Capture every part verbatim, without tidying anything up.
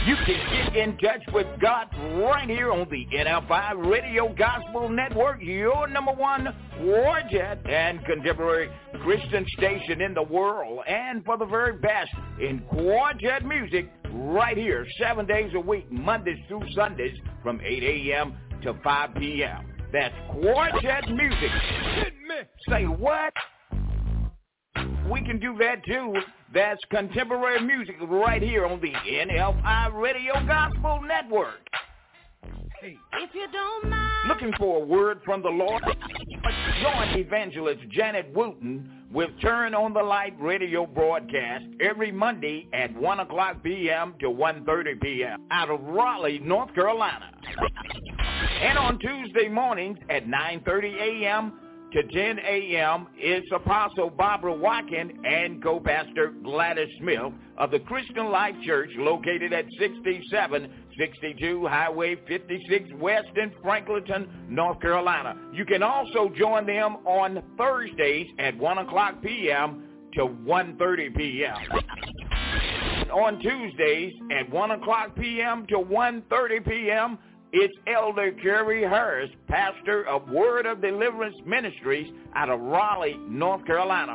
You can get in touch with God right here on the N F I Radio Gospel Network, your number one quartet and contemporary Christian station in the world, and for the very best in quartet music right here, seven days a week, Mondays through Sundays from eight a.m. to five p.m. That's quartet music. Hit me. Say what? We can do that too. That's contemporary music right here on the N F I Radio Gospel Network. Hey. If you don't mind. Looking for a word from the Lord? Join evangelist Janet Wooten with Turn on the Light radio broadcast every Monday at one o'clock p.m. to one thirty p.m. out of Raleigh, North Carolina. And on Tuesday mornings at nine thirty a.m. to ten a.m. is Apostle Barbara Watkins and co-pastor Gladys Smith of the Christian Life Church located at sixty-seven sixty-two Highway fifty-six West in Franklinton, North Carolina. You can also join them on Thursdays at one o'clock p.m. to one thirty p.m. On Tuesdays at one o'clock p.m. to one thirty p.m., it's Elder Kerry Harris, pastor of Word of Deliverance Ministries out of Raleigh, North Carolina.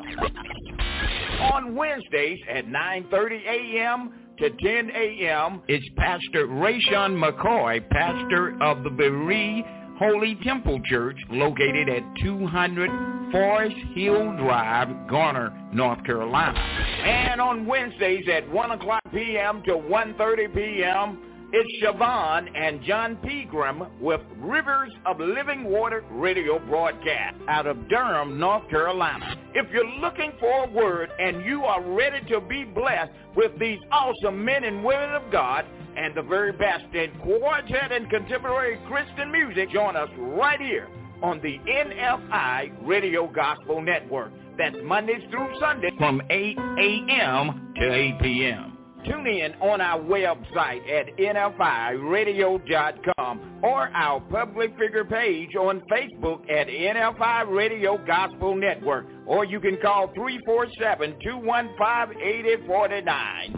On Wednesdays at nine thirty a.m. to ten a.m., it's Pastor Rayshawn McCoy, pastor of the Berea Holy Temple Church located at two hundred Forest Hill Drive, Garner, North Carolina. And on Wednesdays at one o'clock p.m. to one thirty p.m., it's Siobhan and John Pegram with Rivers of Living Water radio broadcast out of Durham, North Carolina. If you're looking for a word and you are ready to be blessed with these awesome men and women of God and the very best in quartet and contemporary Christian music, join us right here on the N F I Radio Gospel Network. That's Mondays through Sundays from eight a.m. to eight p.m. Tune in on our website at N F I radio dot com or our public figure page on Facebook at N F I Radio Gospel Network, or you can call three four seven, two one five, eight zero four nine.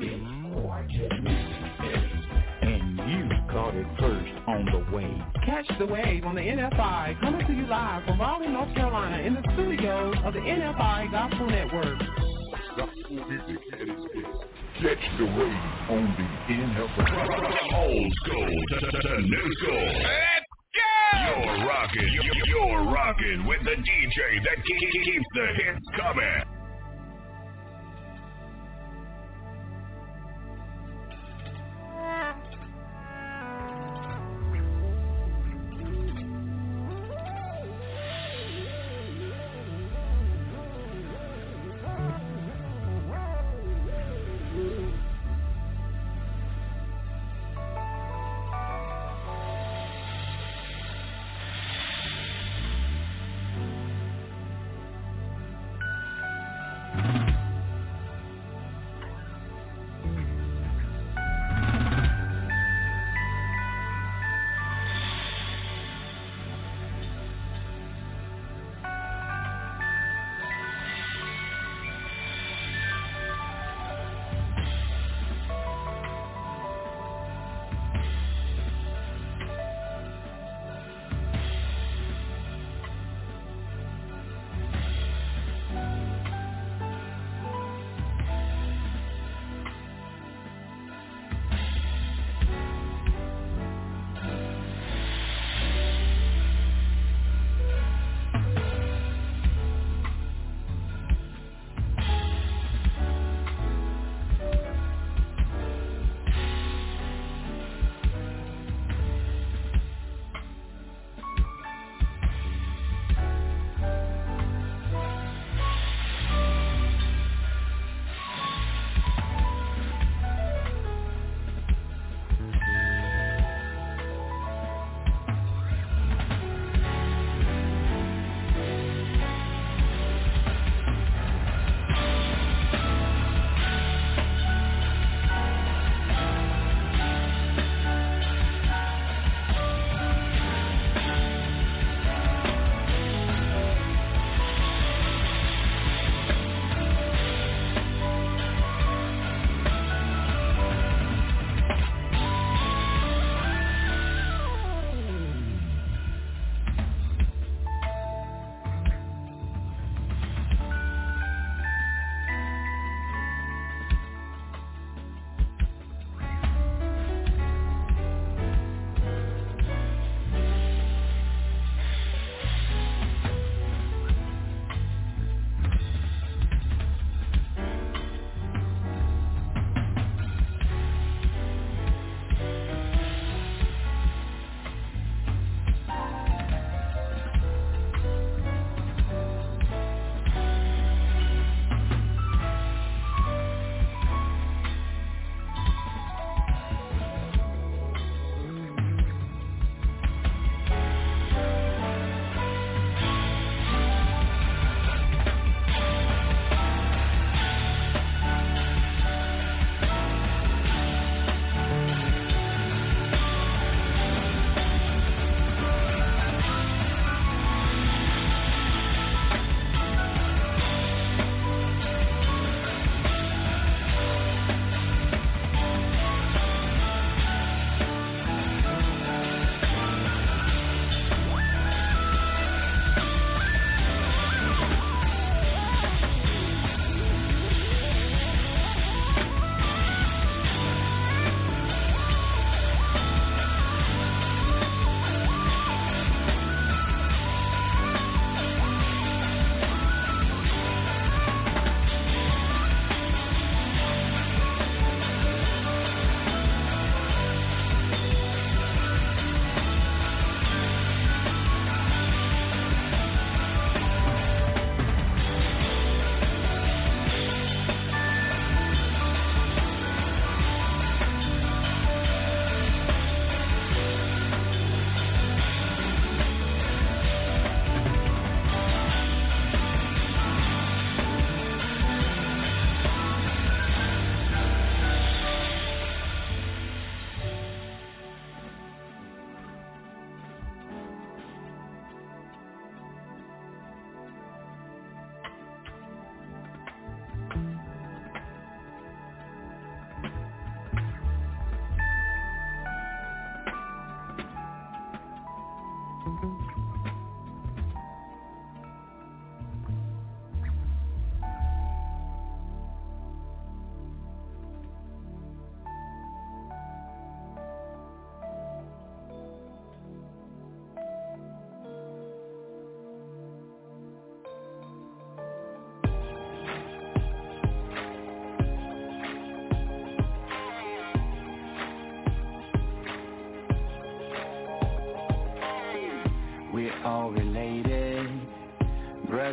And you caught it first on the wave. Catch the wave on the N F I, coming to you live from Raleigh, North Carolina, in the studios of the N F I Gospel Network. Gospel music at its best. Catch the wave on the N F I. Old school to, to, to new school. Let's go! You're rocking, you're rocking with the D J that keeps the hits coming.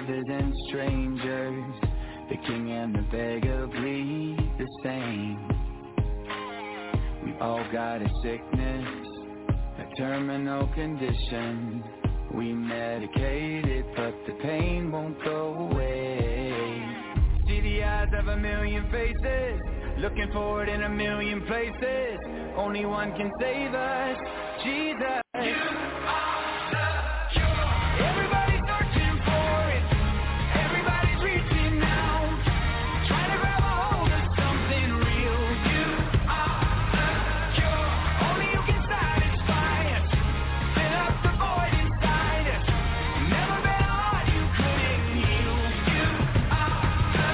brothers and strangers. The king and the beggar bleed the same. We all got a sickness, a terminal condition. We medicate it, but the pain won't go away. See the eyes of a million faces, looking for it in a million places. Only one can save us, Jesus. You are the cure. Everybody's searching for it. Everybody's reaching out, trying to grab a hold of something real. You are the cure. Only you can satisfy us, fill up the void inside us. Never been a heart you couldn't heal. You are the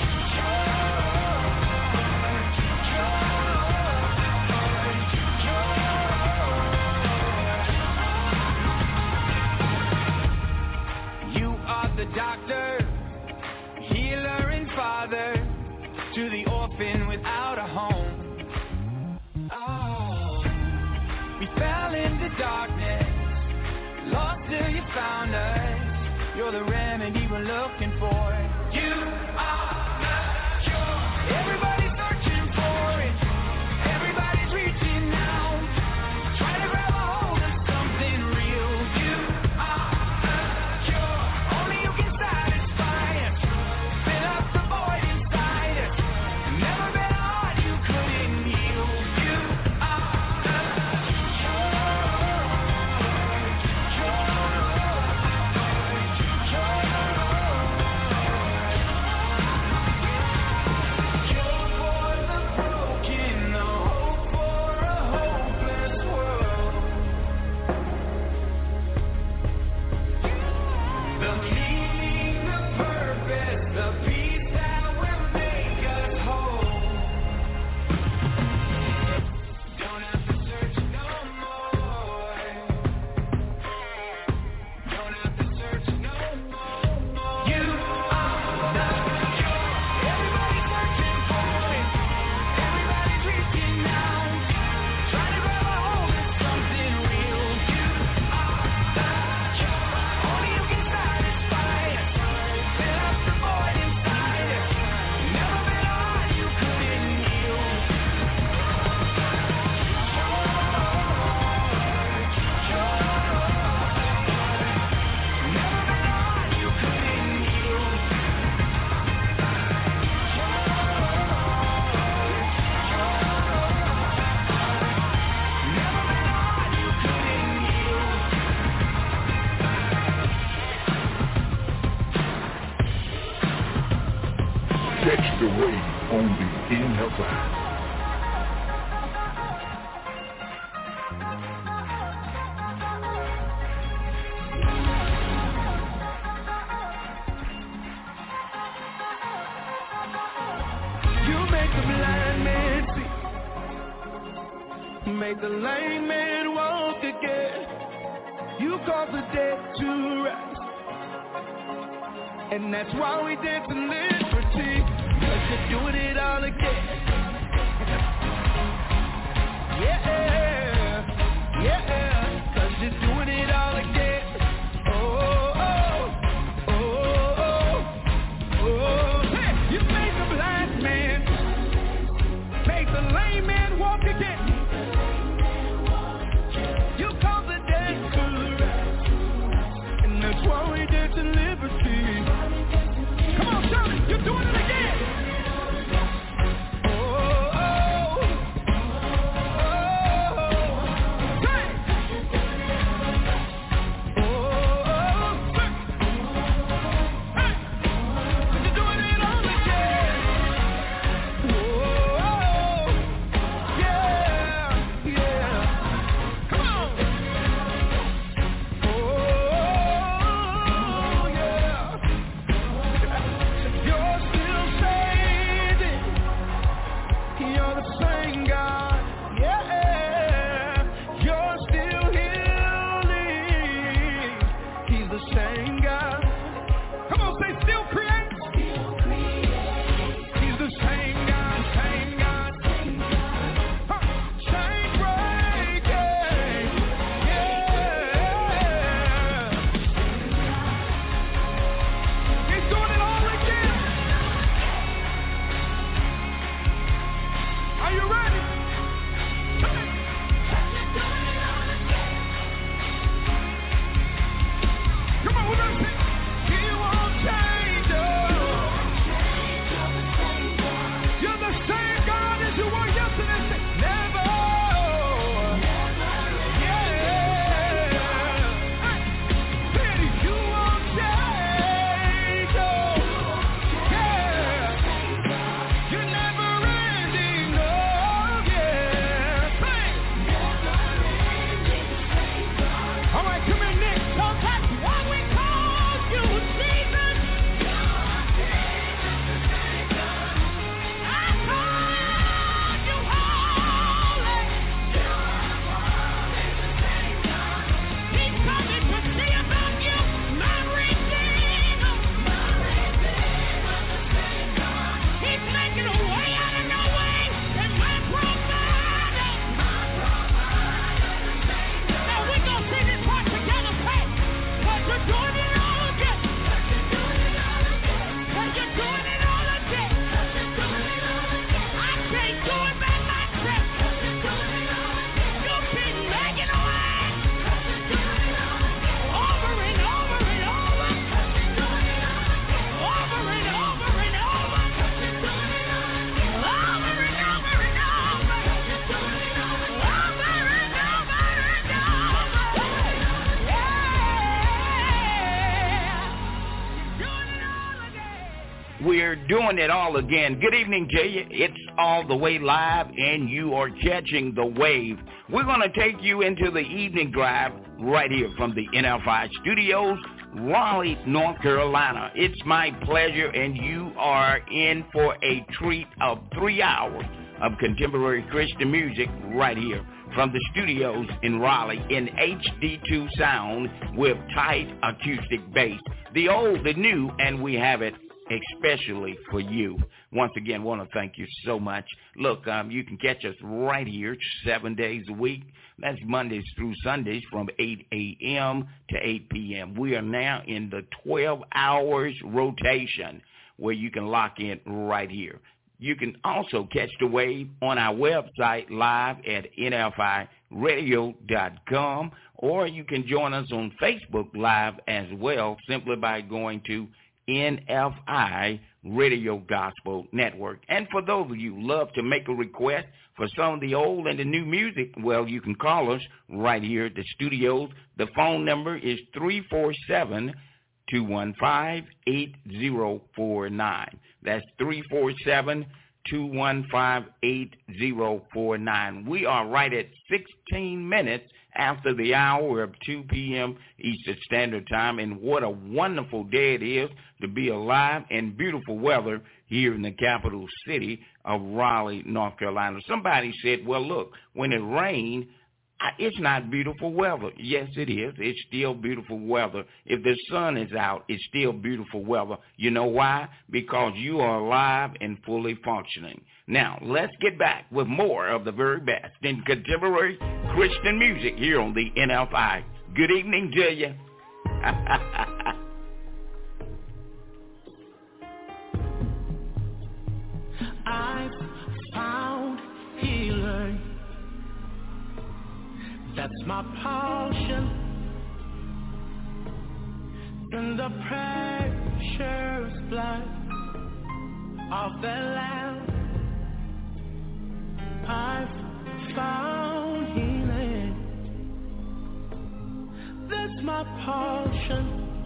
the doctor, healer and father, to the orphan without a home. Oh, we fell into darkness, lost till you found us. You're the remedy we're looking for. You are the cure. Everybody's searching for it. Everybody's reaching out, trying to grab a hold of something real. You are the cure. Only you can satisfy us, fill up the void inside us. Never been a heart you couldn't heal. You are the cure for the broken, the hope for a hopeless world. The meaning, the purpose, the peace that will make us whole. Don't have to search no more. Don't have to search no more. You are the cure. Everybody's searching for it. Everybody's reaching out, trying to grab a hold of something real. You are the cure. Only you can satisfy us, fill up the void inside us. Never been a heart you couldn't heal. Never been a heart you couldn't heal. Never been a heart you couldn't heal. Catch the wave on the N F I. You make the blind man see, make the lame man walk again. You cause the dead to rise, and that's why we dance in liberty, 'cause you're doing it all again. Yeah, yeah, 'cause you're doing it all again. Oh, oh, oh, oh, oh. Hey, you made the blind man, make the lame man walk again. You call the dead to rise, and that's why we dance in liberty. Come on, shout it, you're doing it again. Oh, oh, oh, hey. Oh, oh, hey. Hey. You're doing it all again. Oh, oh, yeah. doing it all again. Good evening to you. It's all the way live, and you are catching the wave. We're going to take you into the evening drive right here from the N F I studios, Raleigh, North Carolina. It's my pleasure, and you are in for a treat of three hours of contemporary Christian music right here from the studios in Raleigh in H D two sound with tight acoustic bass. The old, the new, and we have it especially for you. Once again, want to thank you so much. Look, um, you can catch us right here seven days a week. That's Mondays through Sundays from eight a.m. to eight p.m. We are now in the twelve hours rotation where you can lock in right here. You can also catch the wave on our website live at N F I radio dot com, or you can join us on Facebook Live as well simply by going to N F I Radio Gospel Network. And for those of you who love to make a request for some of the old and the new music, well, you can call us right here at the studios. The phone number is three four seven, two one five, eight zero four nine. That's three four seven, two one five, eight zero four nine. We are right at sixteen minutes after the hour of two p.m. Eastern Standard Time, and what a wonderful day it is to be alive in beautiful weather here in the capital city of Raleigh, North Carolina. Somebody said, well, look, when it rains, it's not beautiful weather. Yes, it is. It's still beautiful weather. If the sun is out, it's still beautiful weather. You know why? Because you are alive and fully functioning. Now, let's get back with more of the very best in contemporary Christian music here on the N F I. Good evening to you. I've found healing. That's my portion. In the precious blood of the Lamb, I've found healing. That's my portion.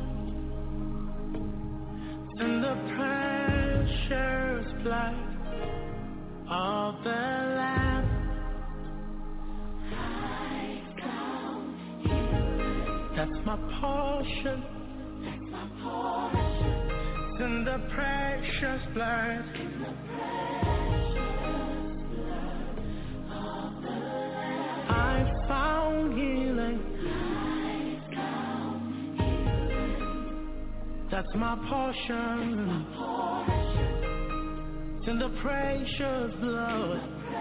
In the precious blood of the Lamb, that's my portion. That's my portion. In the precious blood. In the precious blood of the Lamb. I found healing. I found healing. That's my portion. That's my portion. In the precious blood.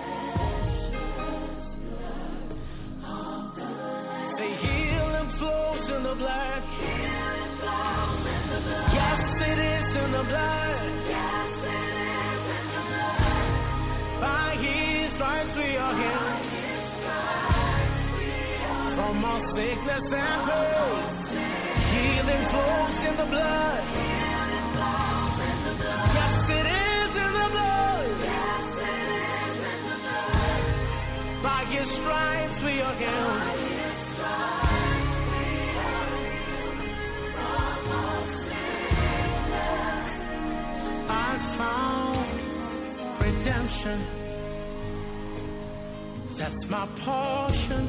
Flows in the blood. Yes, it is in the blood. By His stripes we are healed from all sickness and pain. Healing flows in the blood. Yes, it is in the blood. By His stripes we are healed. Redemption, that's my portion.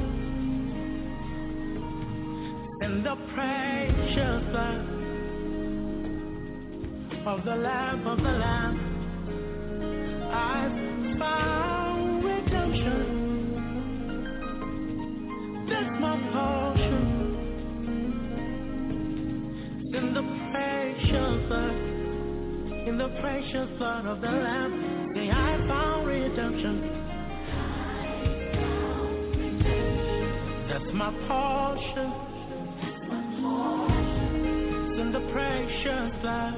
In the precious blood of the Lamb, of the Lamb, I found redemption. That's my portion. In the precious blood, in the precious blood of the Lamb. Say, I found redemption. That's my portion. In the precious blood.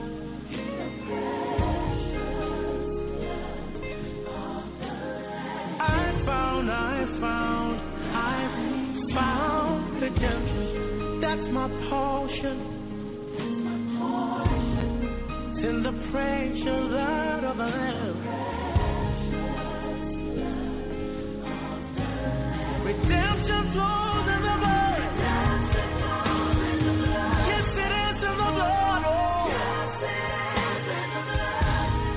I found, I found, I found redemption. That's my portion. In the precious blood of the Lamb. Redemption flows in the blood. Yes, it is in the blood. Oh.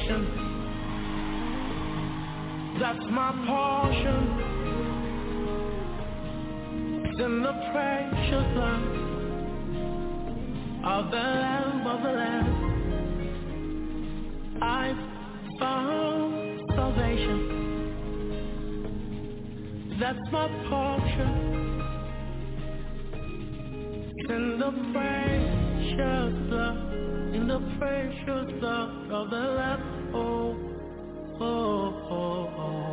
salvation. That's my portion. It's in the precious blood of the Lamb, of the Lamb. I've found salvation. That's my portion. It's in the precious blood, in the precious blood of the Lamb. Oh, oh, oh, oh.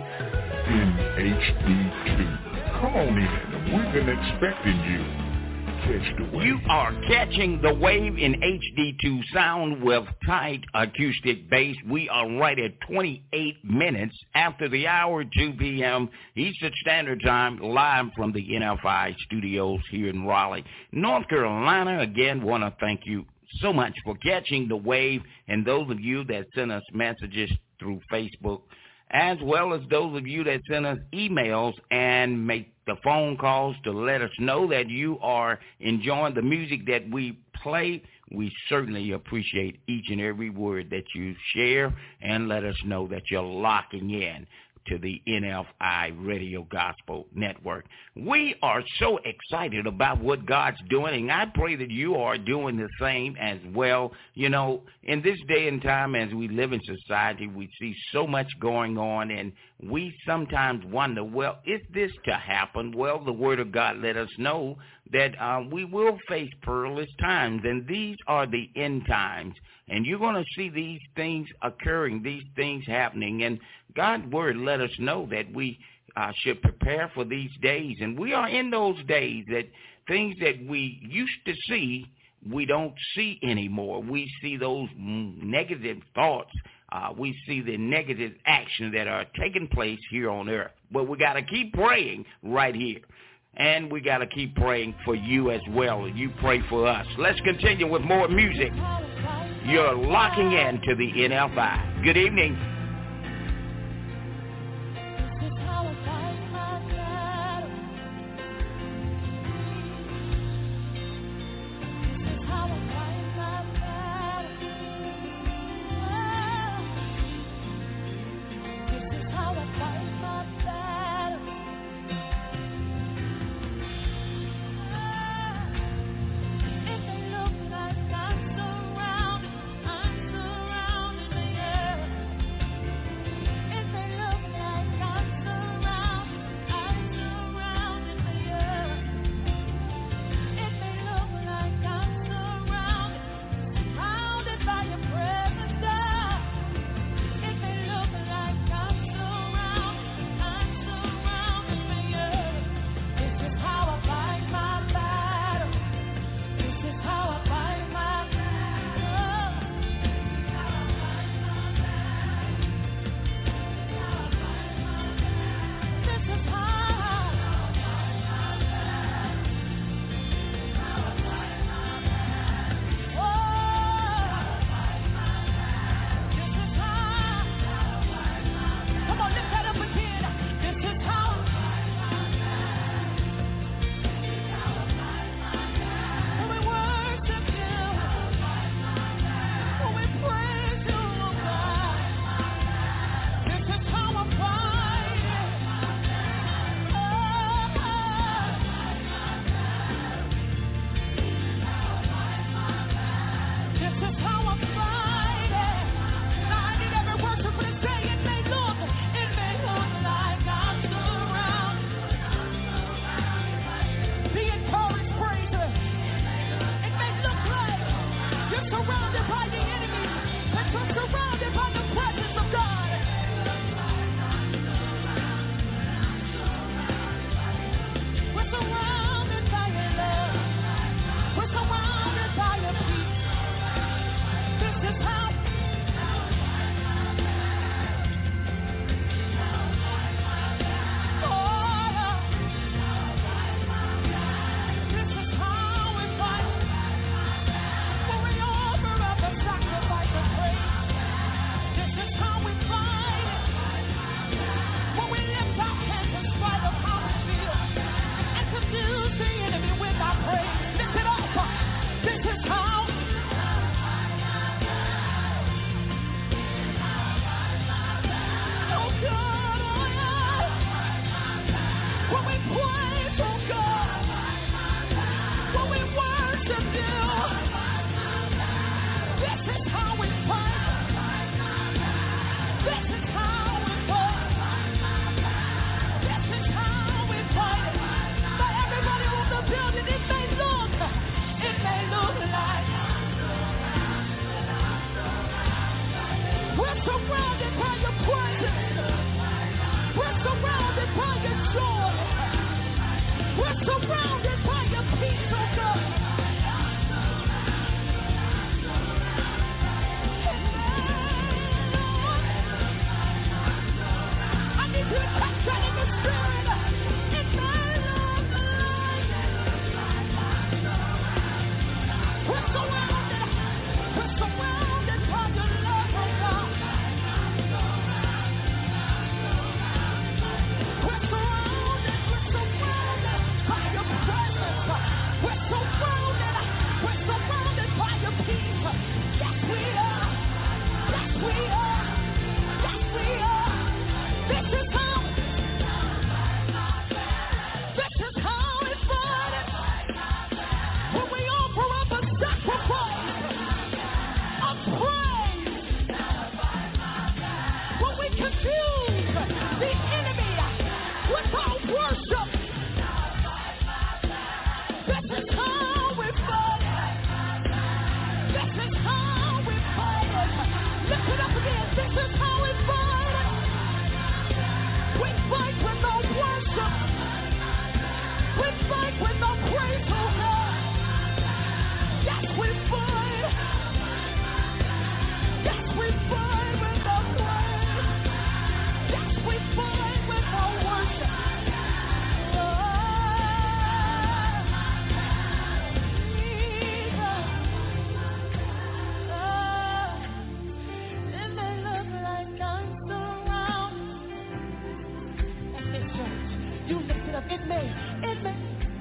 H D two. Come on in. We've been expecting you. Catch the wave. You are catching the wave in H D two sound with tight acoustic bass. We are right at twenty-eight minutes after the hour, two p.m. Eastern Standard Time, live from the N F I studios here in Raleigh, North Carolina. Again, want to thank you so much for catching the wave, and those of you that send us messages through Facebook, as well as those of you that send us emails and make the phone calls to let us know that you are enjoying the music that we play. We certainly appreciate each and every word that you share, and let us know that you're locking in to the N F I Radio Gospel Network. We are so excited about what God's doing, and I pray that you are doing the same as well. You know, in this day and time, as we live in society, we see so much going on, and we sometimes wonder, well, is this to happen? Well, the Word of God let us know that uh, we will face perilous times, and these are the end times. And you're going to see these things occurring, these things happening. And God's Word let us know that we uh, should prepare for these days. And we are in those days that things that we used to see, we don't see anymore. We see those negative thoughts. Uh, we see the negative actions that are taking place here on earth. But we got to keep praying right here. And we got to keep praying for you as well. You pray for us. Let's continue with more music. You're locking in to the N F I. Good evening. It may.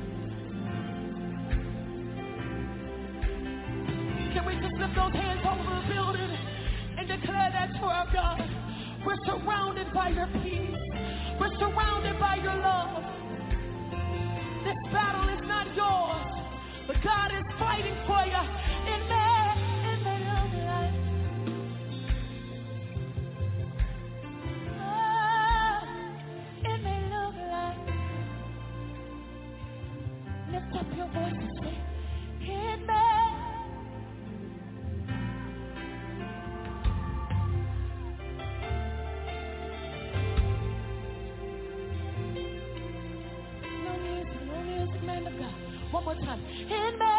Can we just lift those hands over the building and declare that to our God? We're surrounded by your peace. We're surrounded by your love. This battle is not yours, but God is fighting for you. It may, it may look like, oh, it may look like. Lift up your voice and say, it may. One more time. In me.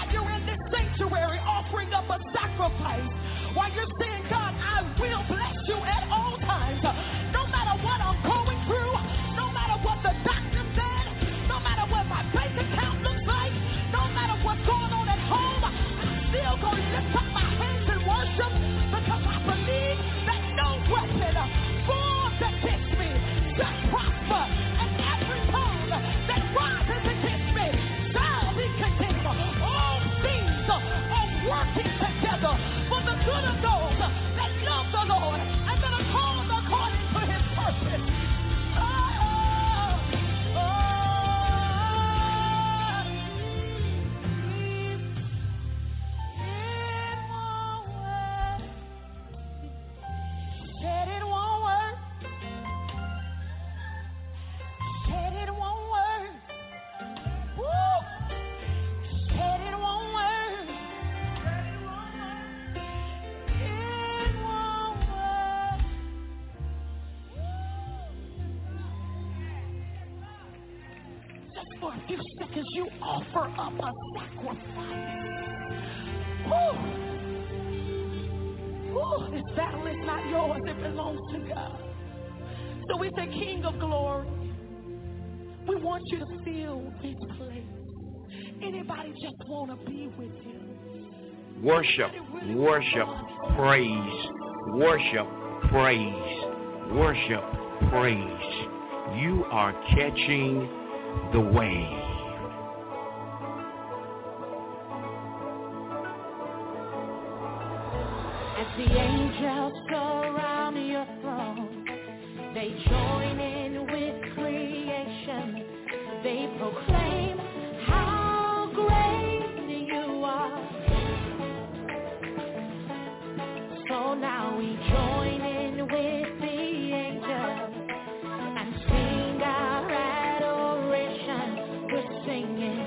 while you're in this sanctuary offering up a sacrifice, while you're saying, God, I will bless you at all times, no matter what I'm going through, no matter what the doctor said, no matter what my bank account looks like, no matter what's going on at home, I'm still going to lift up my hands and worship, because I believe that no weapon formed against me shall prosper, and every tongue that rises against me shall be condemned. All things are working together for the good of those that love the Lord and that are called according to his purpose. Oh, oh, it won't work. Said it won't work. Said it won't work. Woo! Said it won't work. It won't work. Just for a few seconds, you offer up a sacrifice. Woo! Woo! This battle is not yours, it belongs to God. So we say, King of glory, we want you to fill this place. Anybody just want to be with you? Worship, worship, praise, worship, praise, worship, praise. You are catching the wave. As the angels surround your throne, they join in with creation. They proclaim how great you are. So now we join in with the angels and sing our adoration. We're singing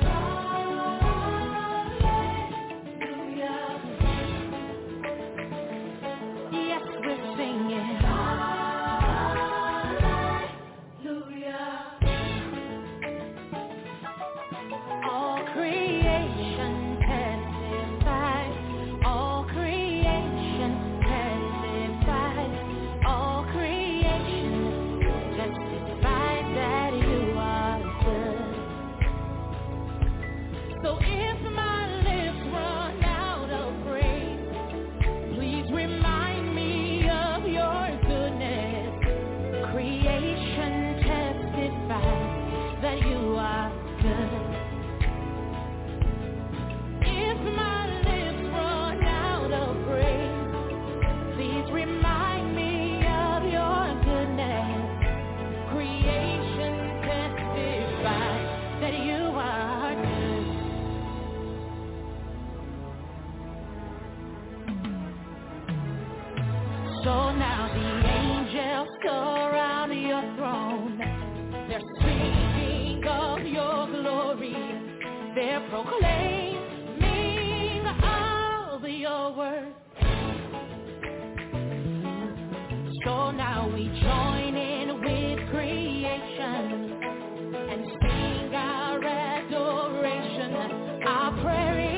hallelujah. Yes, we're singing hallelujah. All creation testifies. All creation testifies. All creation testifies that you are good. So if my lips run out of praise, please remind me of your goodness. Creation testifies that you are good. If my lips run out of praise, please remind me of your goodness. Creation testifies that you are good. So now the angels surround your throne. They're speaking of your glory. They're proclaiming of your word. So now we join in with creation and sing our adoration. Our prayer is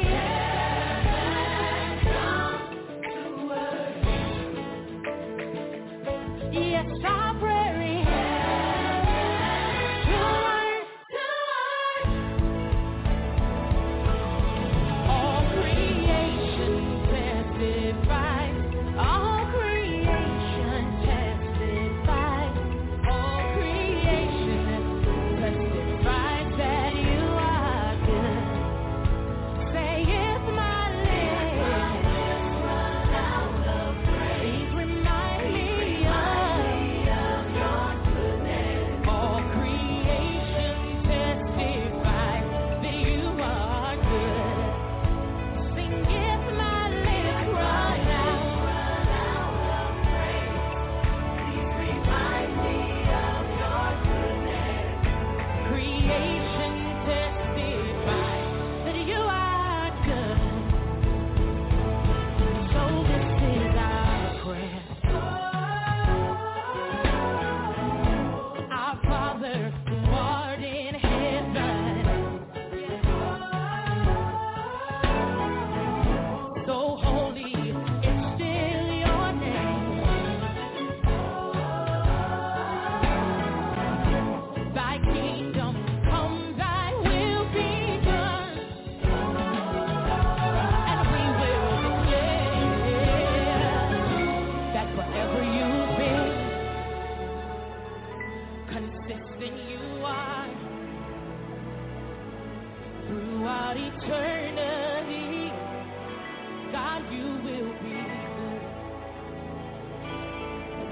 yes, our prayer is to earth, to earth. All creation testifies. All creation testifies. All creation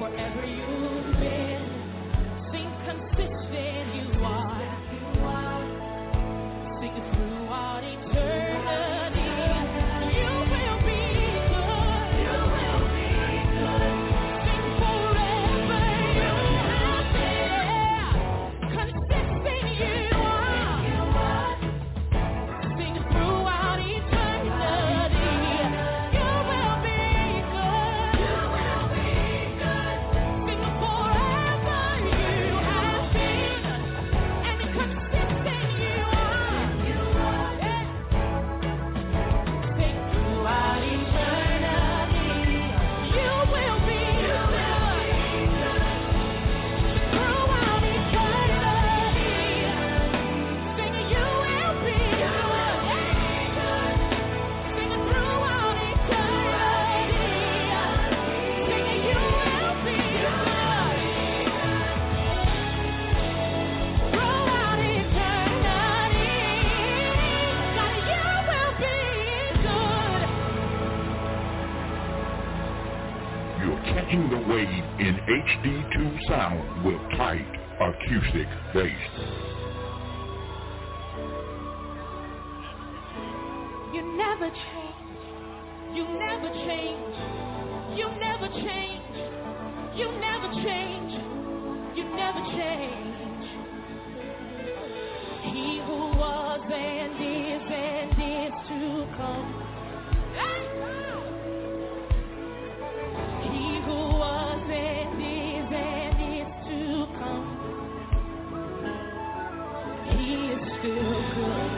Wherever you've been, sing consistent you are. Sing it throughout eternity. You will be good. You will be good. Sing forever you have been. Consistent you are. Sing it throughout eternity. You will be good. You will be good. Sing it forever you have been. And consistent you are. You are. Sing throughout eternity. You will be good. Throughout eternity. Sing it, you will be good. Sing it throughout eternity. Sing it, you will be good. Throughout eternity. God, you will be good. You're catching the wave in H D two sound with tight acoustic bass. You never change. You never change. You never change. You never change. You never change. He who was and is and is to come. He who was and is and is to come. He is still good.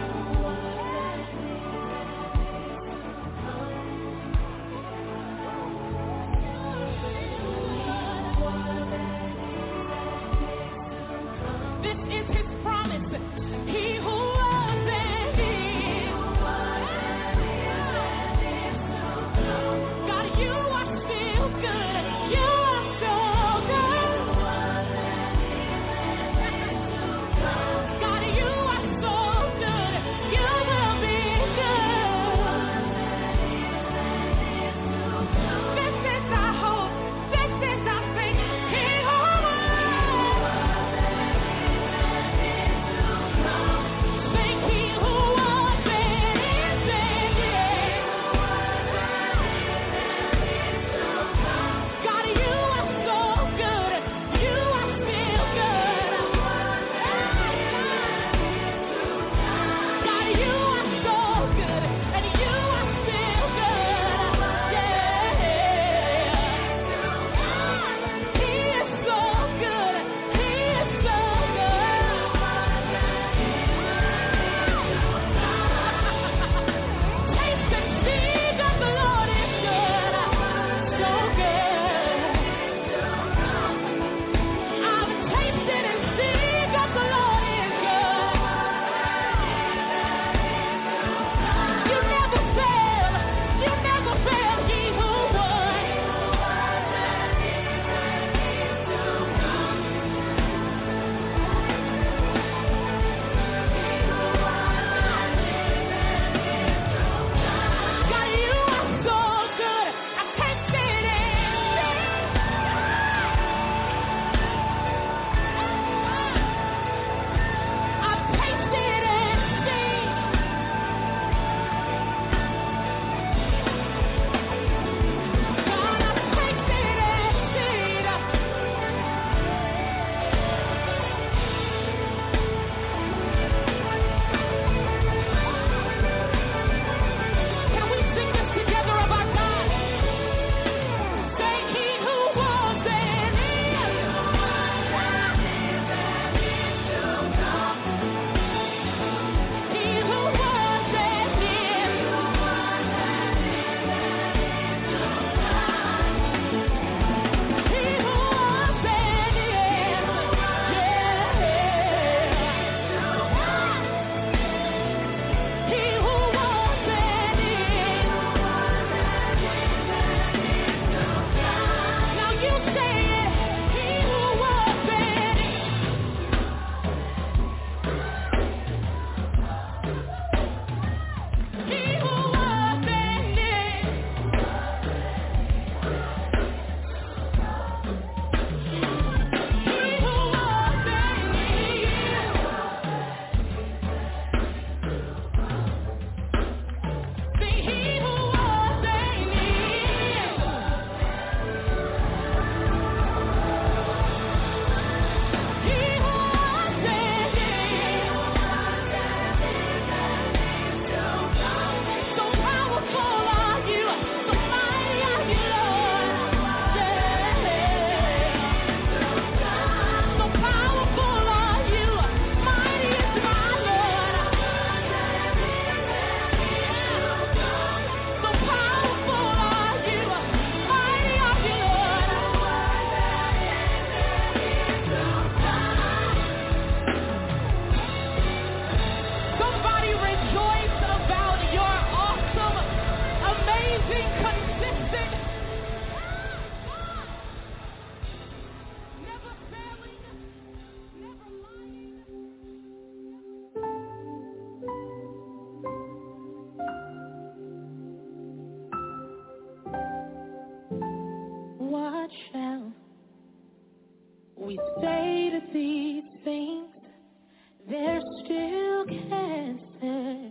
We say that these things, they're still cancer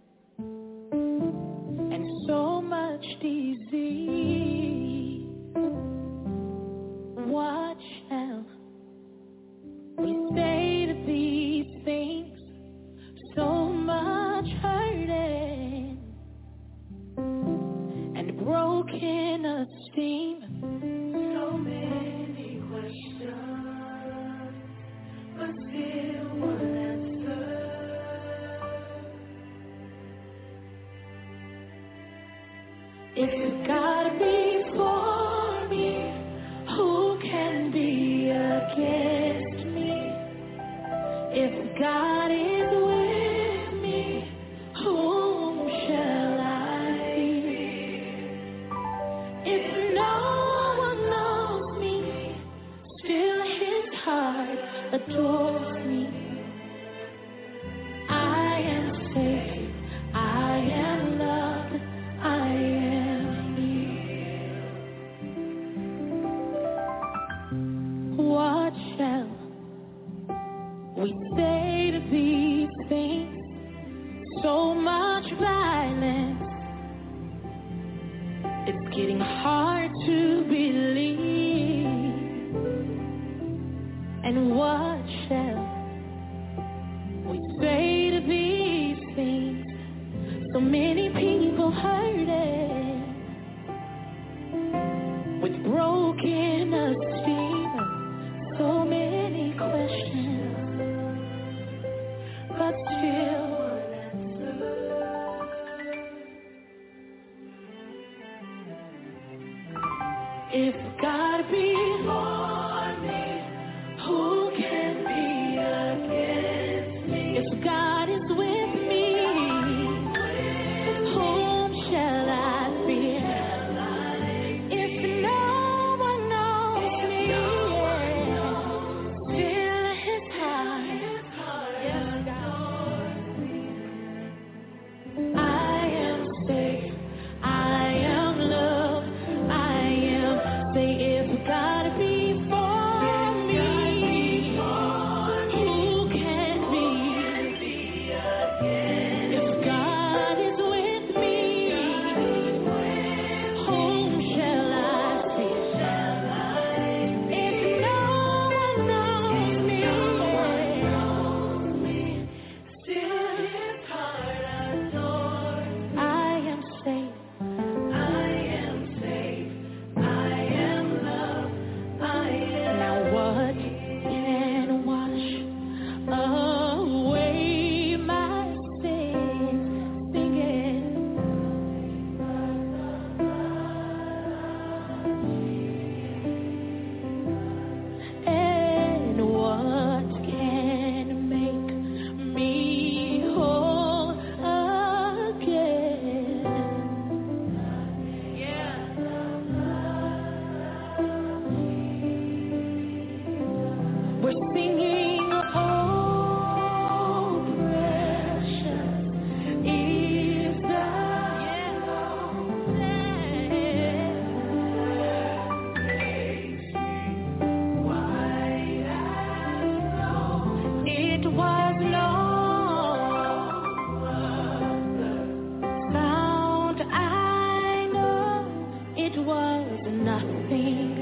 and so much disease. What shall we say to these things? So much hurting and broken esteem. So many questions, but still one answer. If God be for me, who can be against me? If God is with me, whom shall I fear? If no one knows me, still his heart adores me. I am safe, I am loved, I am healed. What shall we say to these things? So much violence, it's getting hard to believe. And what shall we say to these things? So many people hurting with broken esteem. So many questions, but still one answer. If God be for me, who can be against me? If God is with me, whom shall I fear? If no one knows me, still his heart, yes, God. I am safe, I am loved, I am safe. If God be for me, who can be? If God is with me, whom shall I fear? If no one knows me, still his heart adores. I am safe, I am safe, I am loved, I am. Now what can wash away my sins? Sing it. And what can make me whole again? We're singing, oh, precious is the it was no sound, I know it was nothing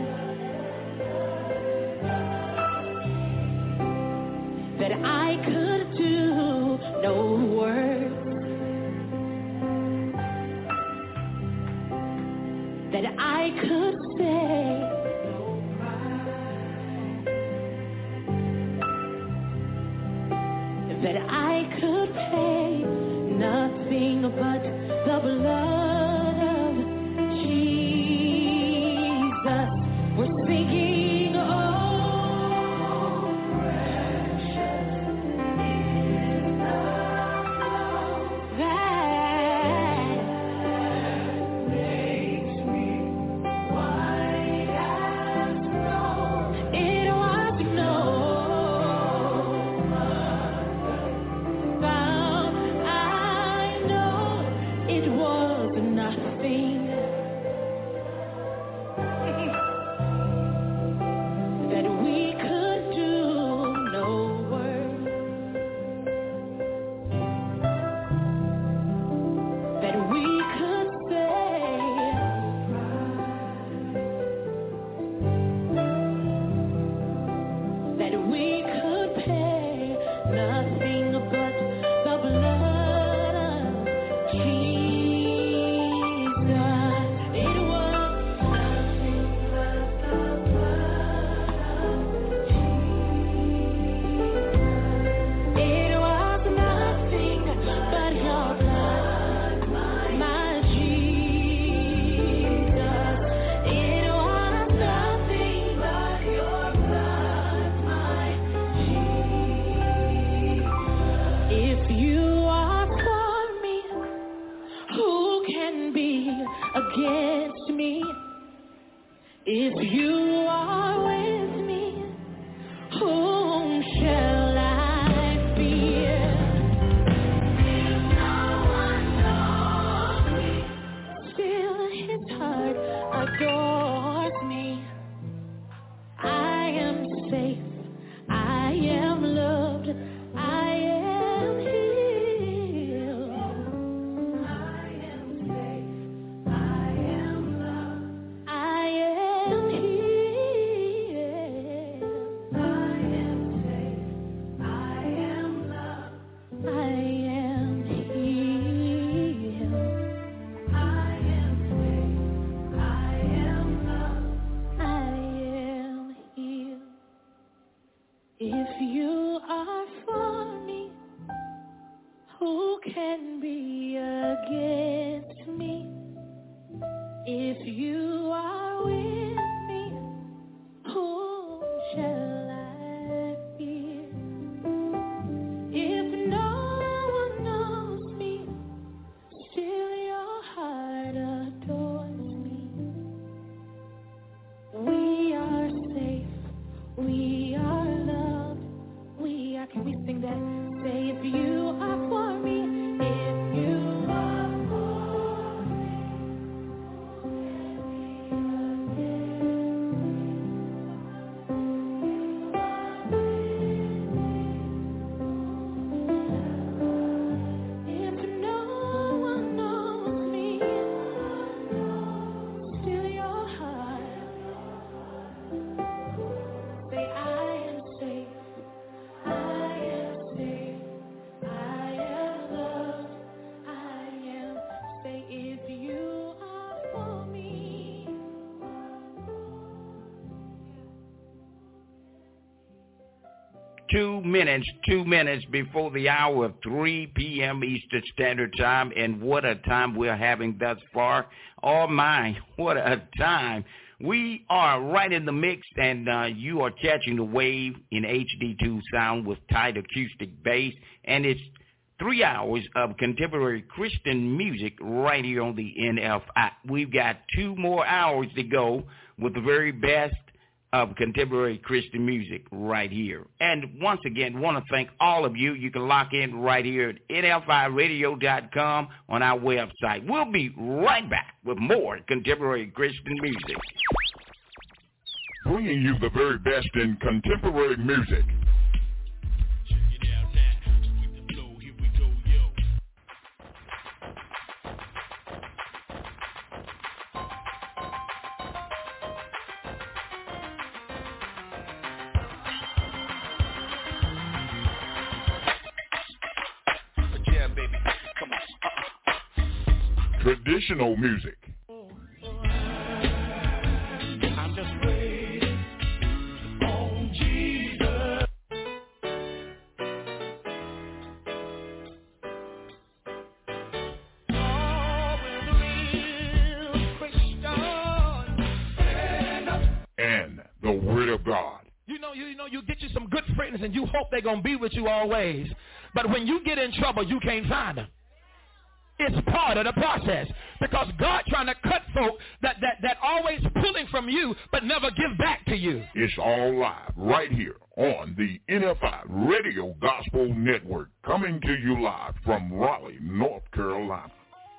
that I could do, no words that I could say, that I could pay, nothing but the blood of Jesus. We're singing, oh, precious is the that makes me white as snow. It was no sound, I know it was If you are with me, whom shall I fear? If no one knows me, still his heart adores me. I am safe, I am loved, I am healed. I am safe, I am loved, I am healed. I am safe, I am loved, I am healed. I am safe, I am loved, I am healed. If you are for me, who can be against me? If you are with me, whom shall I fear? If no one knows me, still your heart adores me. We are safe, we are loved, we are. Can we sing that? Say, if you are for me, if you are for me, if no one knows me, still your heart. Say, I am safe, I am safe, I am loved, I am. Say, if you are for me. Two minutes, two minutes before the hour of three p.m. Eastern Standard Time, and what a time we're having thus far. Oh my, what a time. We are right in the mix, and uh, you are catching the wave in H D two sound with tight acoustic bass, and it's three hours of contemporary Christian music right here on the N F I. We've got two more hours to go with the very best of contemporary Christian music right here. And once again, want to thank all of you. You can lock in right here at N F I radio dot com on our website. We'll be right back with more contemporary Christian music. Bringing you the very best in contemporary music. Check it out now. With the flow, here we go, yo. Yeah, baby. Come on. Uh-uh. Traditional music. I'm just waiting on Jesus. Oh, we're the real Christian. And the Word of God. You know, you, you know, you get you some good friends and you hope they're going to be with you always. But when you get in trouble, you can't find them. It's part of the process, because God trying to cut folk that, that, that always pulling from you but never give back to you. It's all live right here on the N F I Radio Gospel Network, coming to you live from Raleigh, North Carolina.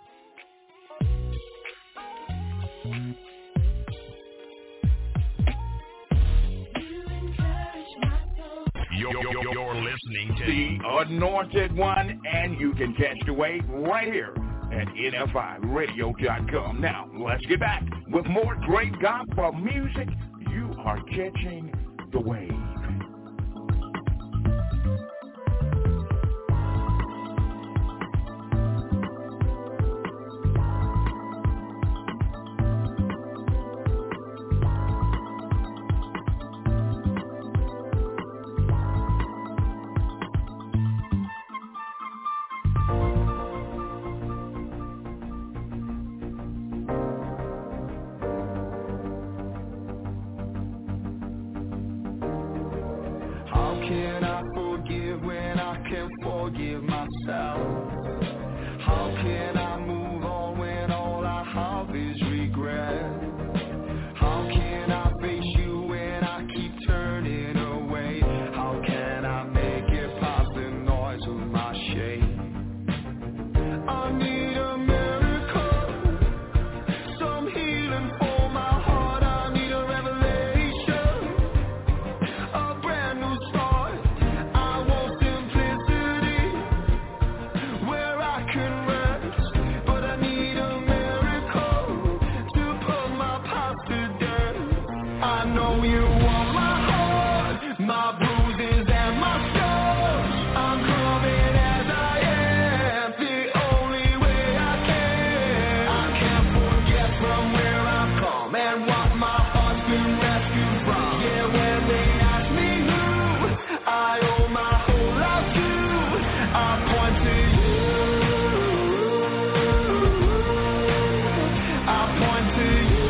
You're, you're, you're listening to The Anointed One, and you can catch the wave right here at N F I radio dot com. Now, let's get back with more great gospel music. You are catching the wave. can I forgive when I can't forgive myself? How can I move on when all I have is regret? How can know you want my heart, my bruises and my scars. I'm coming as I am, the only way I can. I can't forget from where I've come and what my heart's been rescued from. Yeah, when they ask me who I owe my whole life to, I point to you. I point to you.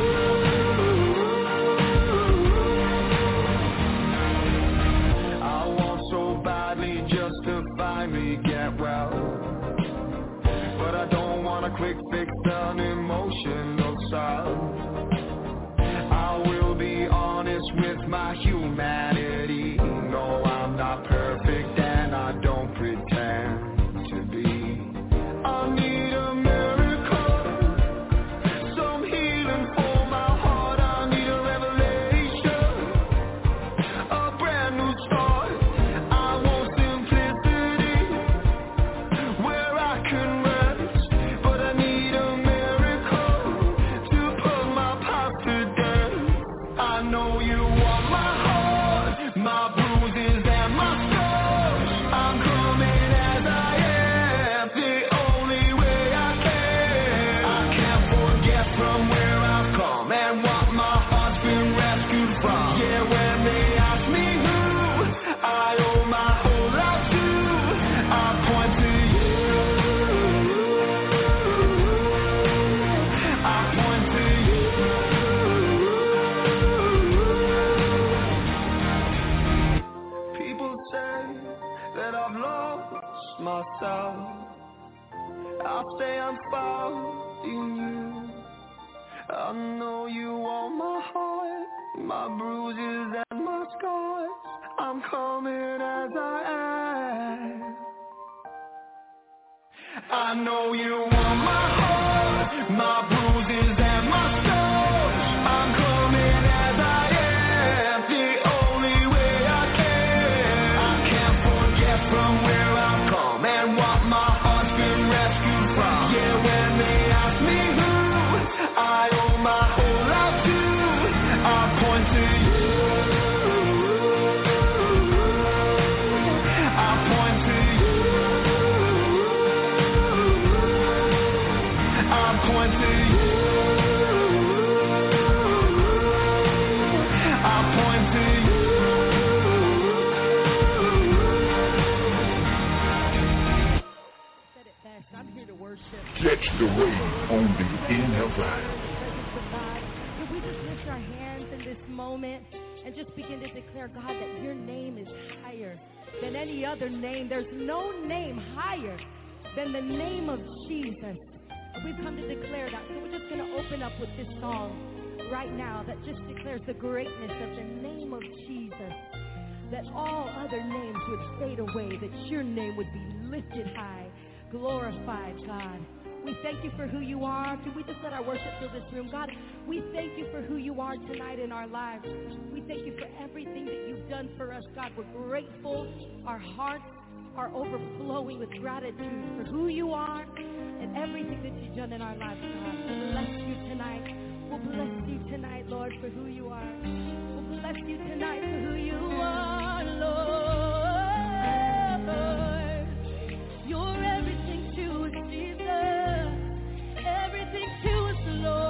I want so badly just to finally get well, but I don't want a quick fix on emotional salve. I will be honest with my humanity. No, I'm not perfect and I don't pretend to be. I need a miracle, some healing for my heart. I need a revelation, a brand new start. I want simplicity, where I can rest, but I need a miracle to put my past to death. I know you want my heart, my bruises and my scars. I'm coming as I am, the only way I can. I can't forget from where I've come and what my heart's been rescued from. Yeah, when they ask me who I owe my whole life to, I point to you. I point to you. People say that I've lost myself. I'll say I'm found in you. I know you want my heart, my bruises and my scars. I'm coming as I am. I know you want my heart, my bruises and my scars. I'm coming as I am, the only way I can. I can't forget from where I've come and what my heart's been rescued from. Yeah, when they ask me who I owe my whole life to, I point to you. I point to you. I point to you. I point to you. Said it best. I'm here to worship. Catch the wave on the N F I. Presence of God. If we just lift our hands in this moment and just begin to declare, God, that your name is higher than any other name. There's no name higher than the name of Jesus. And we've come to declare that. So we're just going to open up with this song right now that just declares the greatness of the name of Jesus. That all other names would fade away, that your name would be lifted high, glorified, God. We thank you for who you are. Can we just let our worship fill this room? God, we thank you for who you are tonight in our lives. We thank you for everything that you've done for us, God. We're grateful. Our hearts are overflowing with gratitude for who you are and everything that you've done in our lives, God. We'll bless you tonight. We'll bless you tonight, Lord, for who you are. We'll bless you tonight for who you are, Lord. You're everything to us, Jesus. Everything to us,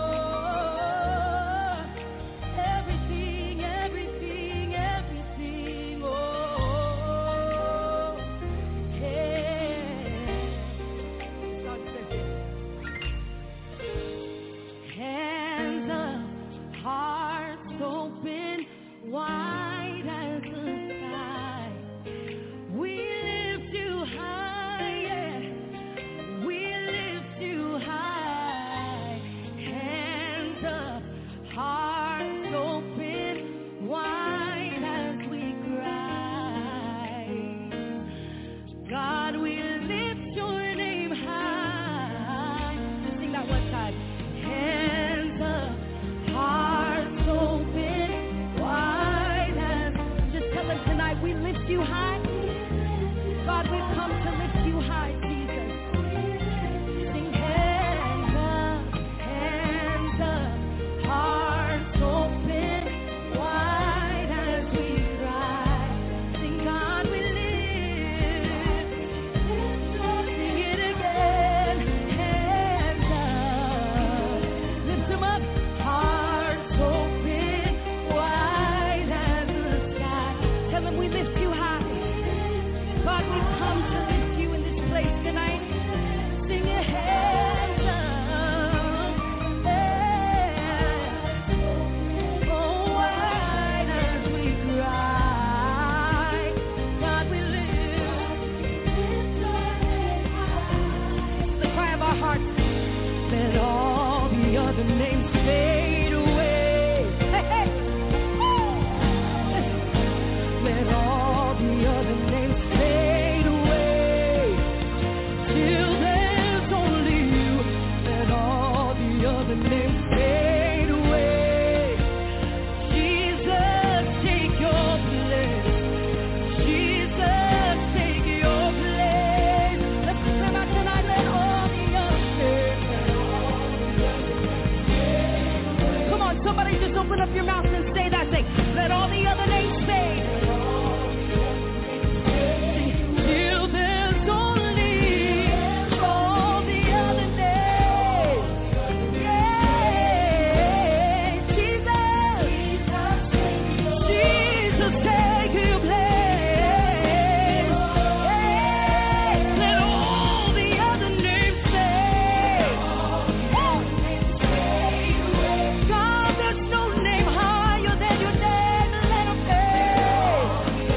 Lord. Everything, everything, everything. Oh, yeah. God says it. Hands up, hearts open. up your mouth and say that thing. Let all the other names fade. Till there's only all the other names. Yeah, Jesus. Jesus, take your place. Yeah, let all the other names fade. God, there's no name higher than your name. Let 'em fade.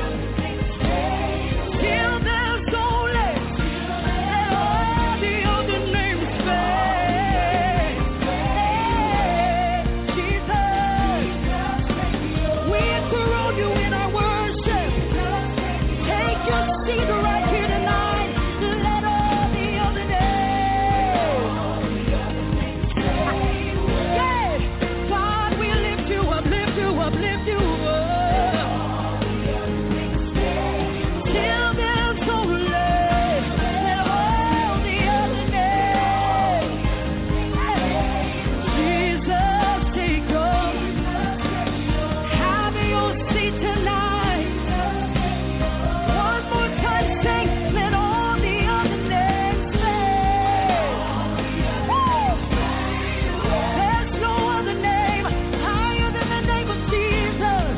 Till there's only, let all the other names fade. Jesus, we enthrone you in our worship. Take your seat right here tonight. Let all the other names. Yeah, God, we lift you up, lift you up, lift you up. Till there's only, let all the other names. Jesus, take over. Have your seat tonight. One more time, sing. Let all the other names fade. There's no other name higher than the name of Jesus.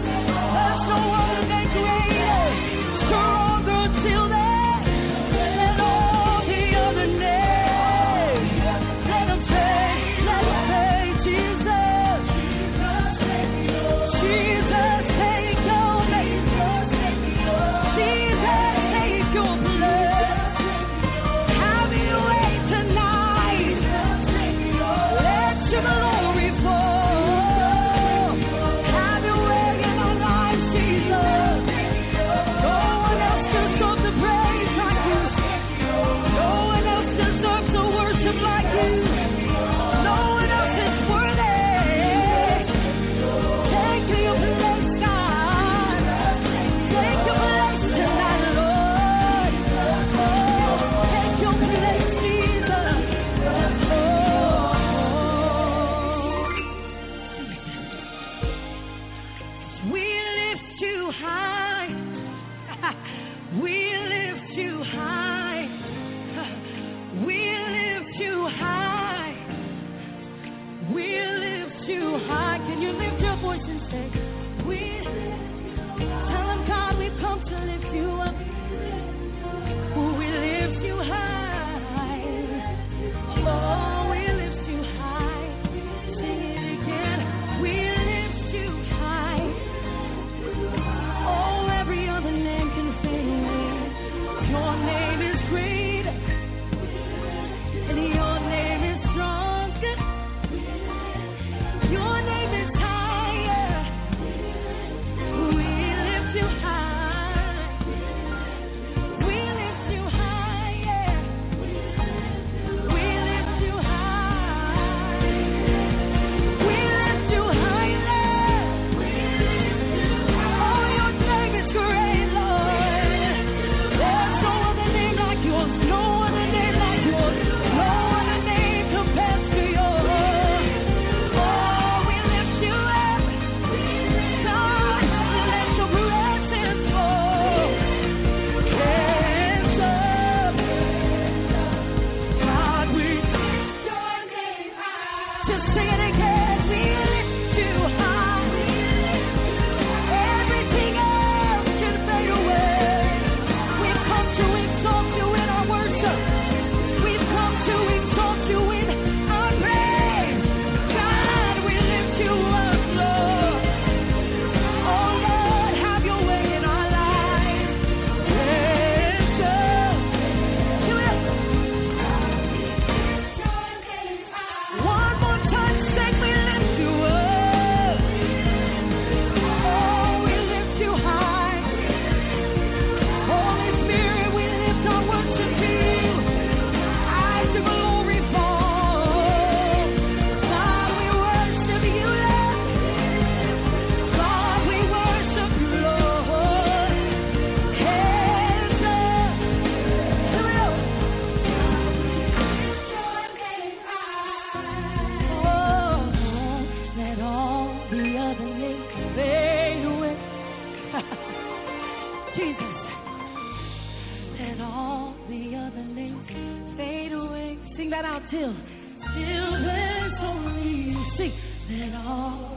still, still there's only you. Sing, let all.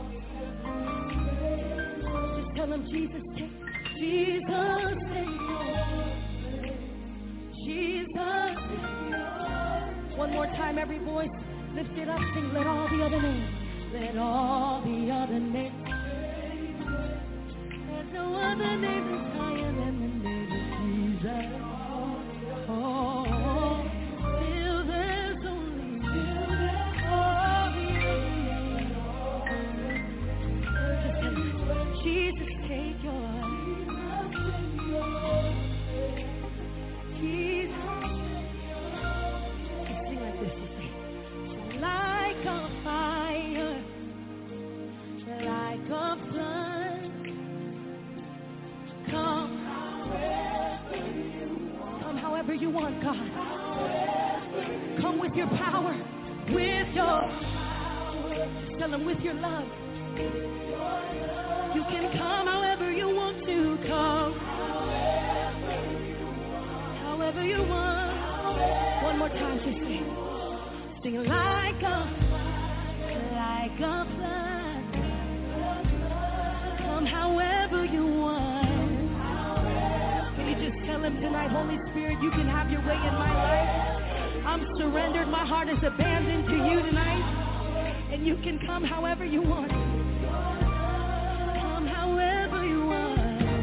Just tell him, Jesus, take, Jesus, take your, Jesus, take your. One more time, every voice, lift it up, sing, let all the other names, let all the other names. There's no other name that's higher than the name of Jesus. Oh, still there's only, still there's only you. Jesus, take your, Jesus. Just sing like this, just sing. Like a fire, like a flood, come, come however you want, God. Come with your power, with your, tell him with your love. You can come however you want to come, however you want. One more time, just sing. Sing like a, like a flood. Come however you want. Can you just tell him tonight, Holy Spirit, you can have your way in my life. I'm surrendered. My heart is abandoned to you tonight. And you can come however you want. Come however you want.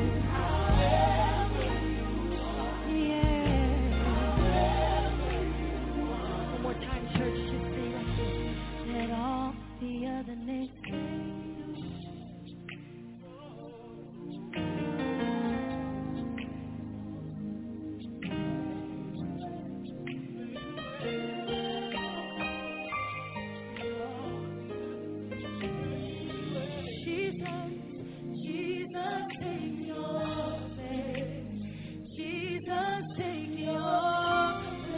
Church, just say like this. Let all the other nations. Jesus, Jesus, take your place. Jesus, take your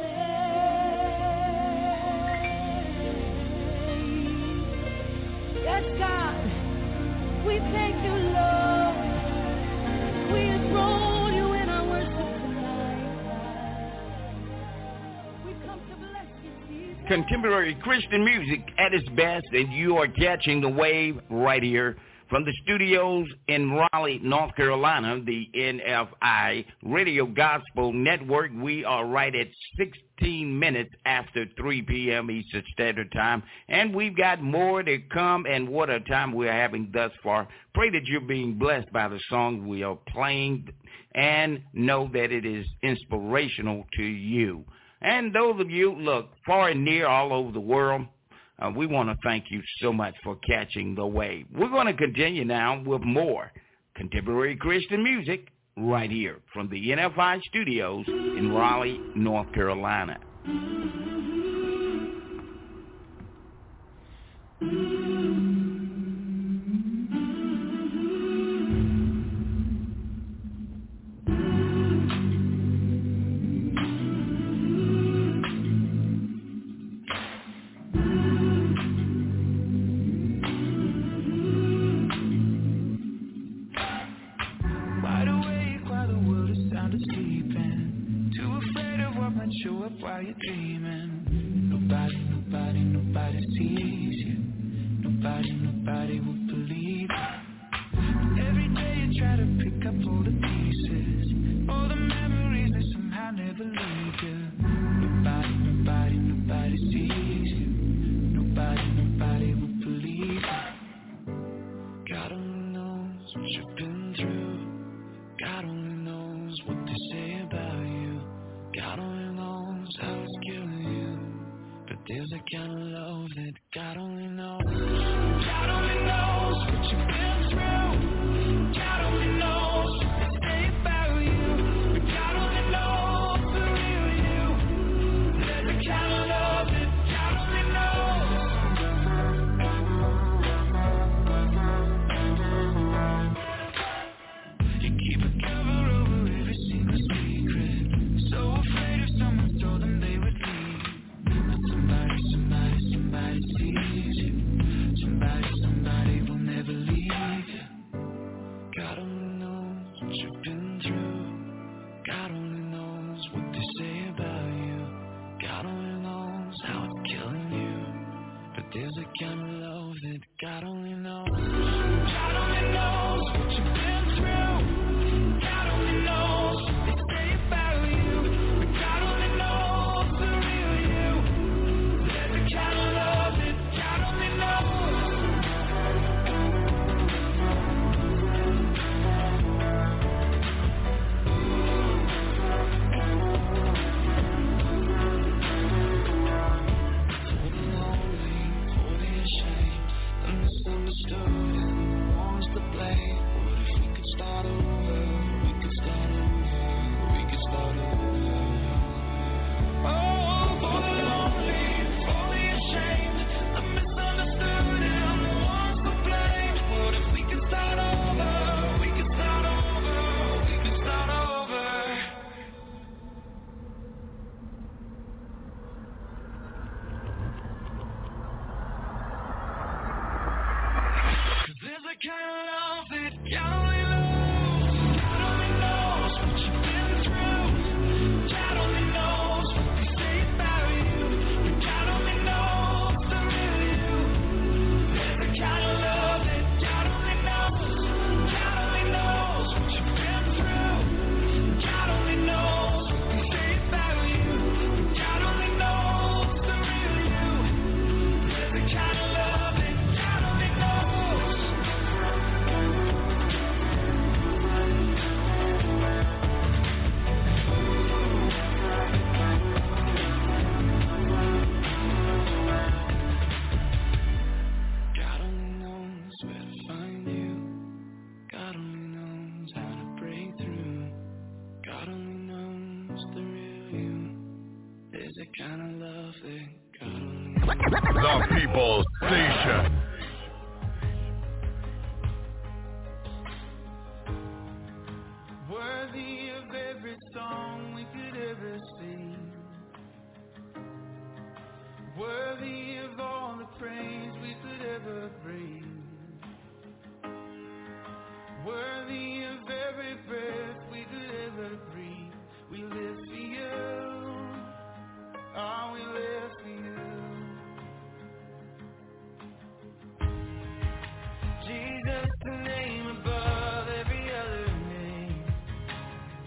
Yes, God, we thank you, Lord. We enthrone you in our worship tonight. We've come to bless you, Jesus. Contemporary Christian music at its best, and you are catching the wave right here from the studios in Raleigh, North Carolina, the N F I Radio Gospel Network. We are right at sixteen minutes after three p.m. Eastern Standard Time, and we've got more to come, and what a time we're having thus far. Pray that you're being blessed by the songs we are playing, and know that it is inspirational to you. And those of you, look, far and near all over the world, Uh, we want to thank you so much for catching the wave. We're going to continue now with more contemporary Christian music right here from the N F I studios in Raleigh, North Carolina. Show up while you're dreaming. Nobody, nobody, nobody sees you. Nobody, nobody will believe you. Every day you try to pick up all the pieces, all the memories that somehow never leave you. Nobody, nobody, nobody sees you. Nobody, nobody will believe you. God only knows what you've been through. God only knows what they say about you. God only knows how it's killing you. But there's a kind of love that God only knows. God only knows what you've been through. God only knows what they say about you. But God only knows the real you. There's a kind of love that God only knows. You keep a cover over every single secret. So afraid if someone told them they would leave. But somebody, somebody, somebody sees you. The People's Station. Worthy of every song we could ever sing. Worthy of all the praise we could ever bring. Worthy of every breath we could ever breathe. We live for you. Oh, we live for you. Jesus, the name above every other name.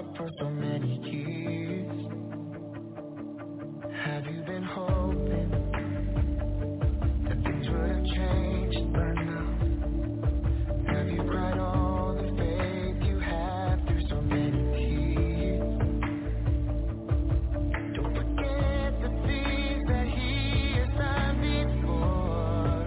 heart for so many years. Have you been hoping that things would have changed by now? Have you cried all the faith you had through so many tears? Don't forget the things that he has done before,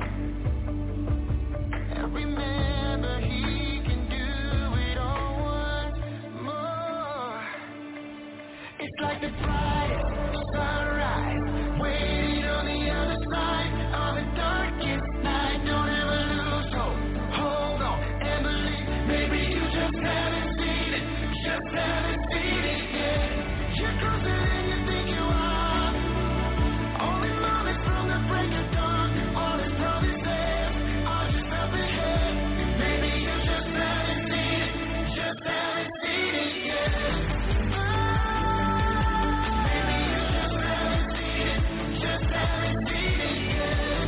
and remember he can do it all once more. It's like the brightest sunrise waiting on the other side of the darkest night. Don't ever lose hope. Hold on and believe. Maybe you just haven't seen it. Just haven't seen it yet. You're closer than you think you are. Only moments from the break of dawn. All his promises are just up ahead. Maybe you just haven't seen it. Just haven't seen it yet. Maybe you just haven't seen it. Just haven't seen it yet.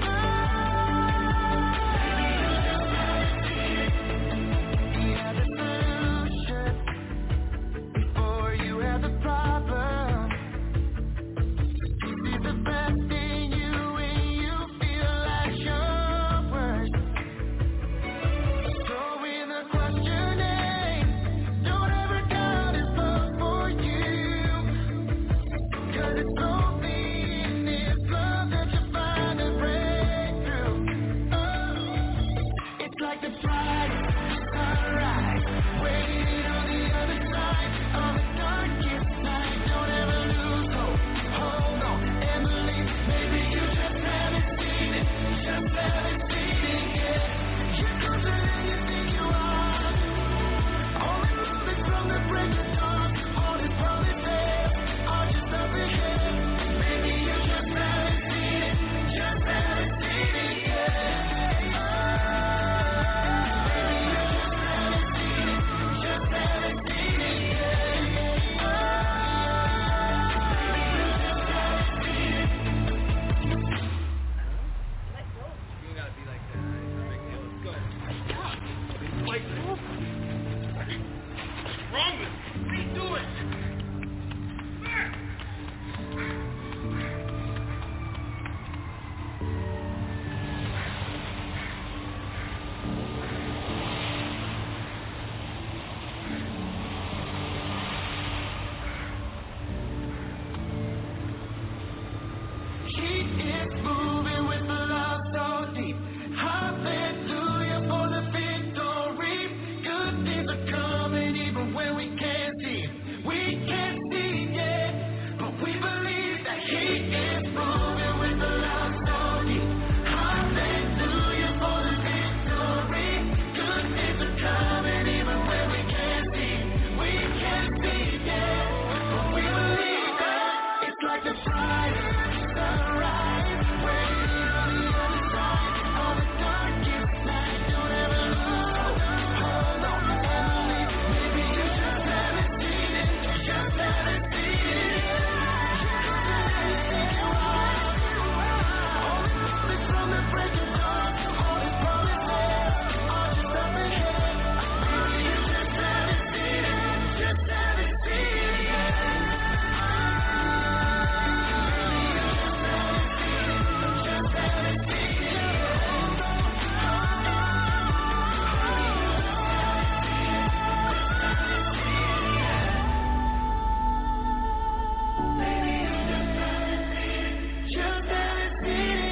Maybe you just haven't seen it. He had the solution before you had the problem. He sees the best in you when you feel like your worst. So in the questioning, don't ever doubt his love for you, 'cause it's only in his love that you find a breakthrough. Oh, it's like the brightest sunrise waiting on the other side of the darkest night. Don't ever lose hope. Hold on and believe. Maybe you just haven't seen it. Just haven't seen it yet. You're closer than you think you are. Only moments from the break of dawn. All his promises are just up ahead. Maybe you just haven't seen it. Just haven't seen it yet. Maybe you just haven't seen it. Just haven't seen it yet. Maybe you just haven't seen it. You gotta be like that. It's no big deal. Let's go. Wait. What's wrong with you? What are you doing? He is moving with love so deep. Hallelujah for the victory. Good things are coming even when we can't see. We can't see yet, but we believe that he is moving with love so deep. Hallelujah for the victory. Good things are coming even when we can't see. We can't see yet, but we believe that it's like the brightest sunrise waiting on the other side of the darkest night. Don't ever lose hope. Hold on and believe. Maybe you just haven't seen it. Just haven't seen it yet. You're closer than you think you are. Only moments from the break of dawn. All his promises are just up ahead. Maybe you just haven't seen it. Just haven't seen it yet. Maybe you just haven't seen it. Just haven't seen it yet. Maybe you just haven't seen it. Just haven't seen it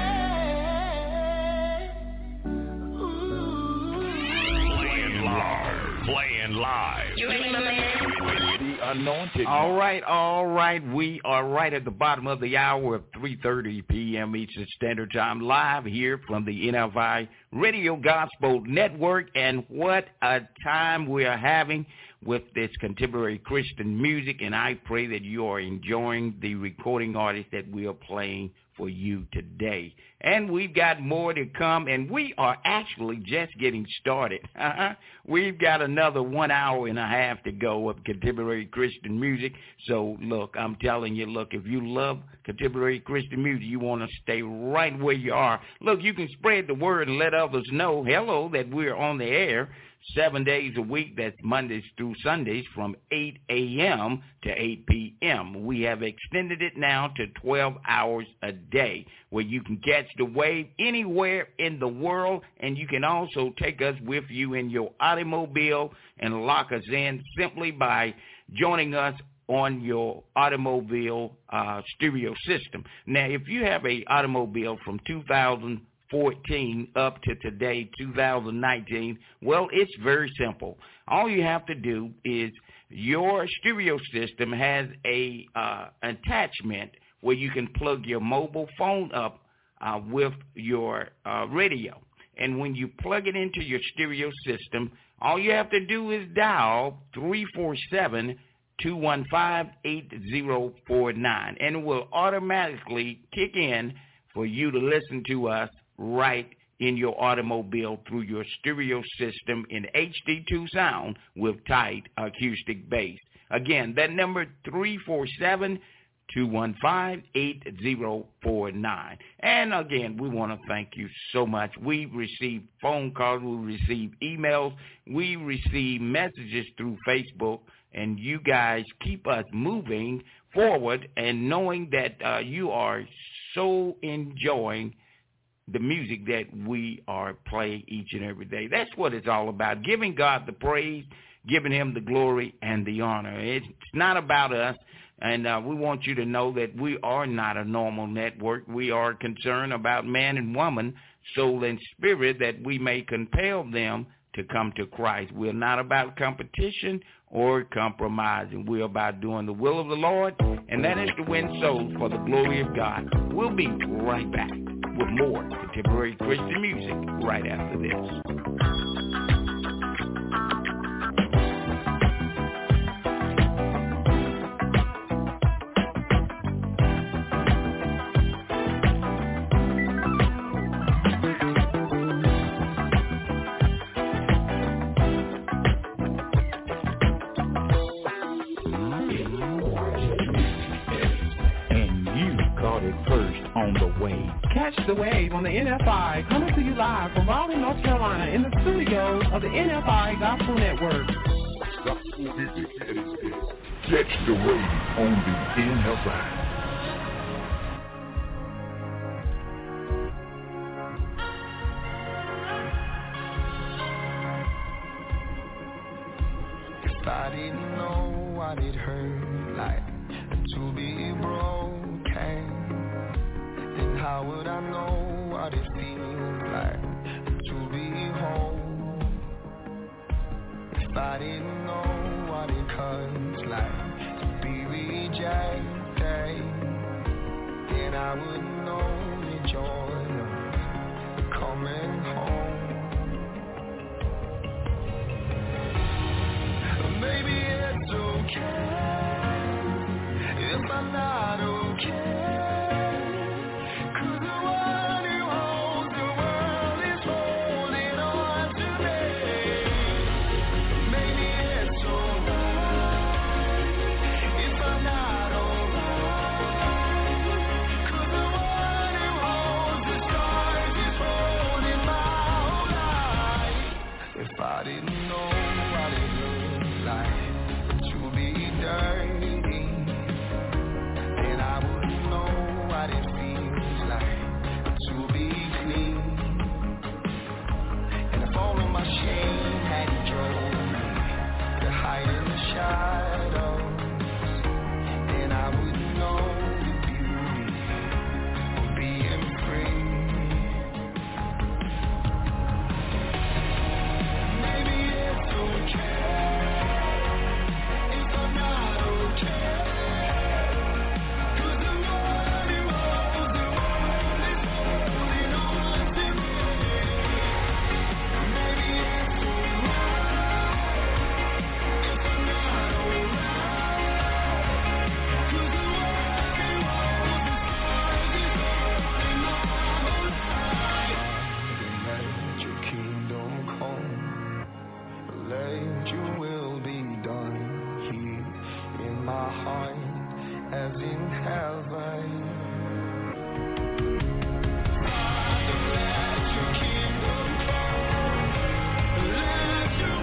yet. Ooh. Playing live. Playing live. The anointed. All right, all right. We are right at the bottom of the hour of three thirty p.m. Eastern Standard Time, live here from the N F I Radio Gospel Network. And what a time we are having with this contemporary Christian music. And I pray that you are enjoying the recording artists that we are playing for you today. And we've got more to come, and we are actually just getting started. Uh-huh. We've got another one hour and a half to go of contemporary Christian music. So, look, I'm telling you, look, if you love contemporary Christian music, you want to stay right where you are. Look, you can spread the word and let others know, hello, that we're on the air. seven days a week. That's Mondays through Sundays from eight a.m. to eight p.m. We have extended it now to twelve hours a day, where you can catch the wave anywhere in the world, and you can also take us with you in your automobile and lock us in simply by joining us on your automobile uh, stereo system. Now, if you have a automobile from two thousand fourteen up to today, two thousand nineteen, well, it's very simple. All you have to do is your stereo system has a uh, attachment where you can plug your mobile phone up uh, with your uh, radio. And when you plug it into your stereo system, all you have to do is dial three four seven, two one five, eight zero four nine, and it will automatically kick in for you to listen to us right in your automobile through your stereo system in H D two sound with tight acoustic bass. Again, that number three four seven, two one five, eight zero four nine. And again, we want to thank you so much. We receive phone calls, we receive emails, we receive messages through Facebook, and you guys keep us moving forward and knowing that uh, you are so enjoying the music that we are playing each and every day. That's what it's all about, giving God the praise, giving him the glory and the honor. It's not about us, and uh, we want you to know that we are not a normal network. We are concerned about man and woman, soul and spirit, that we may compel them to come to Christ. We're not about competition or compromising. We're about doing the will of the Lord, and that is to win souls for the glory of God. We'll be right back with more contemporary Christian music right after this. Catch the wave on the N F I, coming to you live from Raleigh, North Carolina, in the studios of the N F I Gospel Network. Catch the wave on the N F I. If I didn't know what it hurt like to be broken, then how would I know what it feels like to be whole? If I didn't know what it cuts like to be rejected, then I wouldn't know the joy of coming home. Maybe it's okay if I'm not okay. I didn't know what it looked like to be dirty, then I wouldn't know what it feels like to be clean. And if all of my shame had drove me to hide in the shadows, then I wouldn't know the beauty of being free. Let your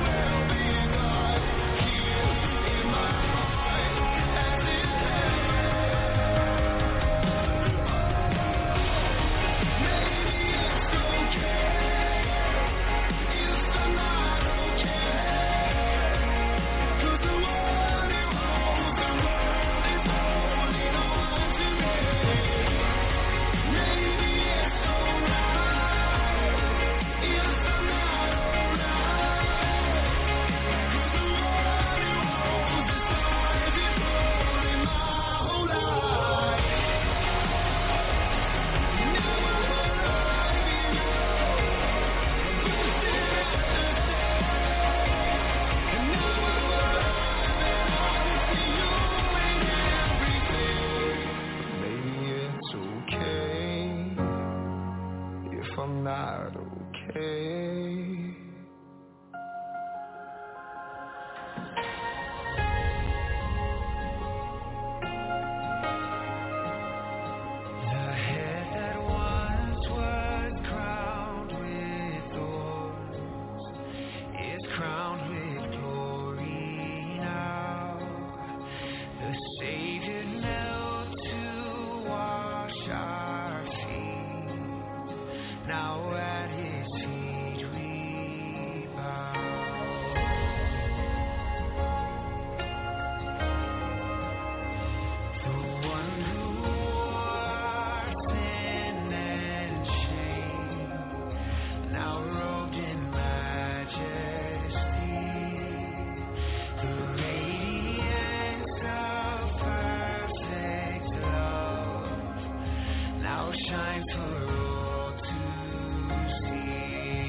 shines for all to see.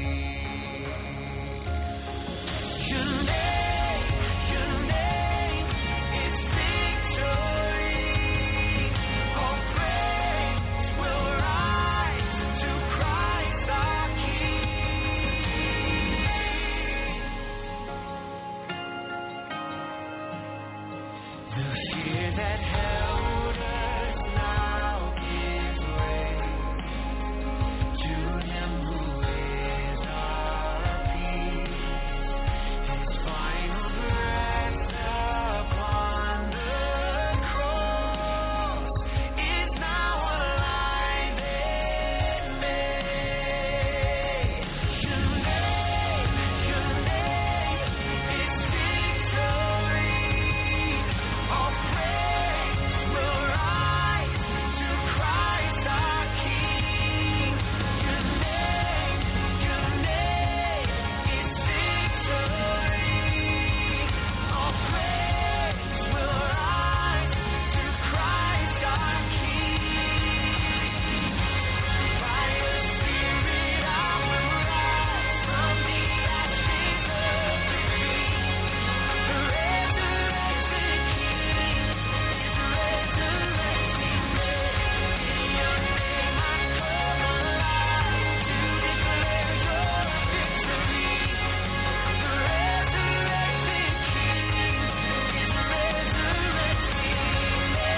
Your name, your name is victory. All praise will rise to Christ our King. The fear that held us now gives way to Him who is our peace. His final breath upon the cross is now alive in me. Your name, your name is victory. All praise will rise to Christ our King. Your name, your name is victory. All praise will rise to Christ our King. By Your Spirit I will rise from the ashes of defeat. The resurrected King is resurrecting me. In Your name I come alive to declare Your victory. The resurrected King is resurrecting me.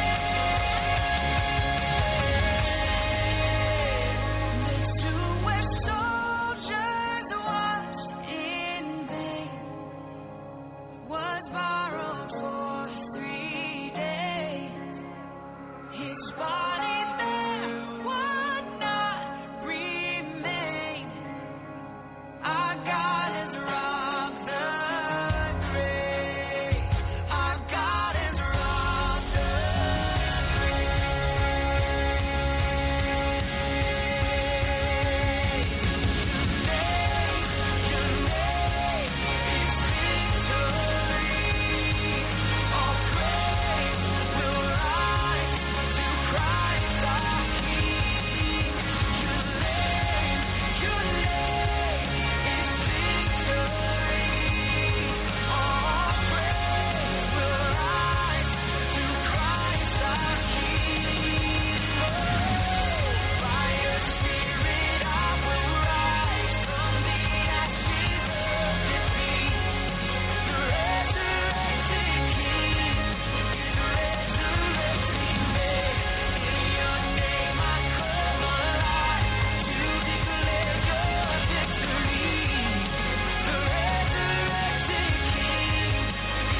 Next to where soldiers watched in vain was borrowed for three days. His body there would not remain. Our God has robbed the grave. Our God has robbed the grave. Your name is victory. All praise will rise to Christ our King. Your name, your name is victory. All praise will rise to Christ our King. By Your Spirit I will rise from the ashes of defeat. The resurrected King is resurrecting me. In Your name I come alive to declare Your victory. The resurrected King is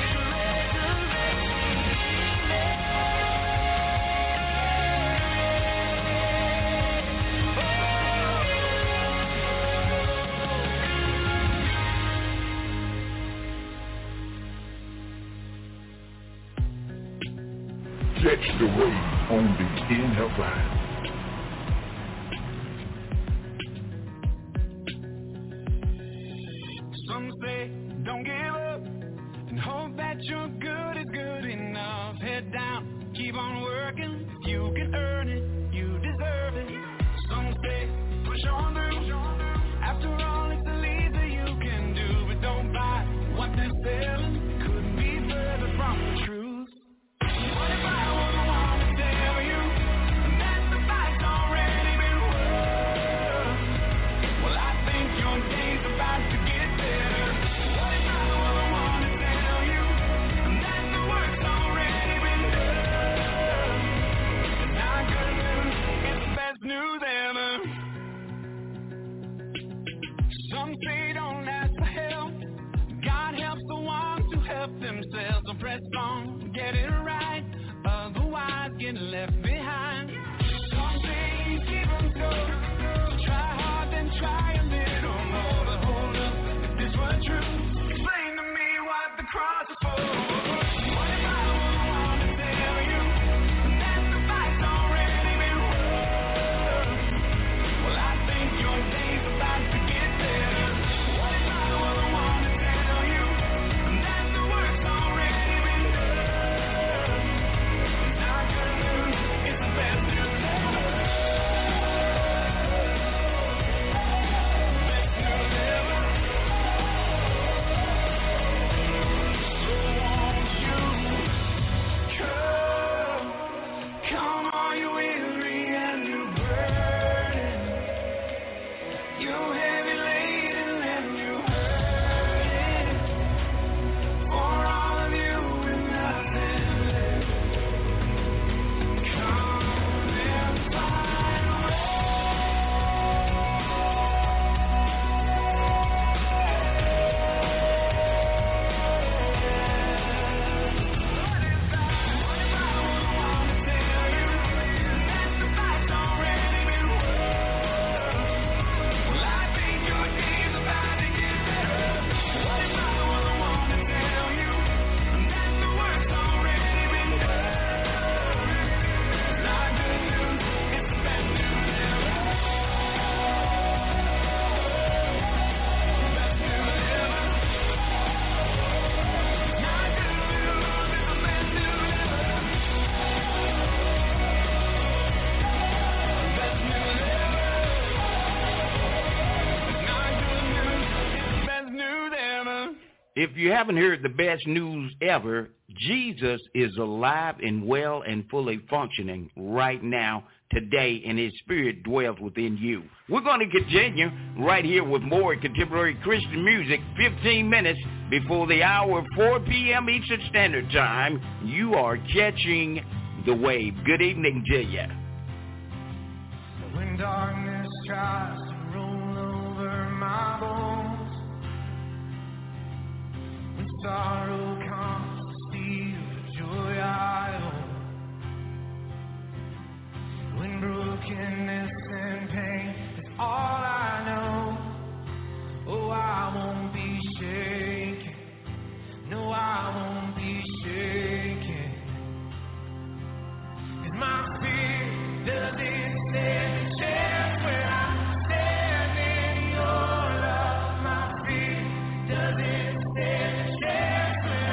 Catch the wave on the N F I. Some say don't give up and hope that your good is good enough. Head down, keep on working. If you can earn it, you deserve it. Some say push on through. After all, it's the least that you can do. But don't buy what they're selling. Couldn't be further from the truth. What if I was the one to tell you that the fight's already been won? Well, I think your day's about to get better. What if I was the one to tell you that the work's already been done? It's not good news, it's the best news ever. Some say don't ask for help. God helps the ones who help themselves. So press on, get it right, otherwise get left behind. Some say keep them going. Try hard, then try a little more. But hold up, if this were true, explain to me what the cross is for. What if I was the one to tell you that the fight's already been won? Well, I think your day's about to get better. What if I was the one to tell you that the work's already been done? if you haven't heard the best news ever, Jesus is alive and well and fully functioning right now, today, and his spirit dwells within you. We're going to continue right here with more contemporary Christian music, fifteen minutes before the hour of four p.m. Eastern Standard Time. You are catching the wave. Good evening to you. When darkness tries to roll over my bones, when sorrow comes to steal the joy I own, when brokenness and pain is all I know, oh, I won't be shaken, no, I won't be shaken, 'cause my fear doesn't stand a chance when I stand in your love. My fear doesn't stand a chance when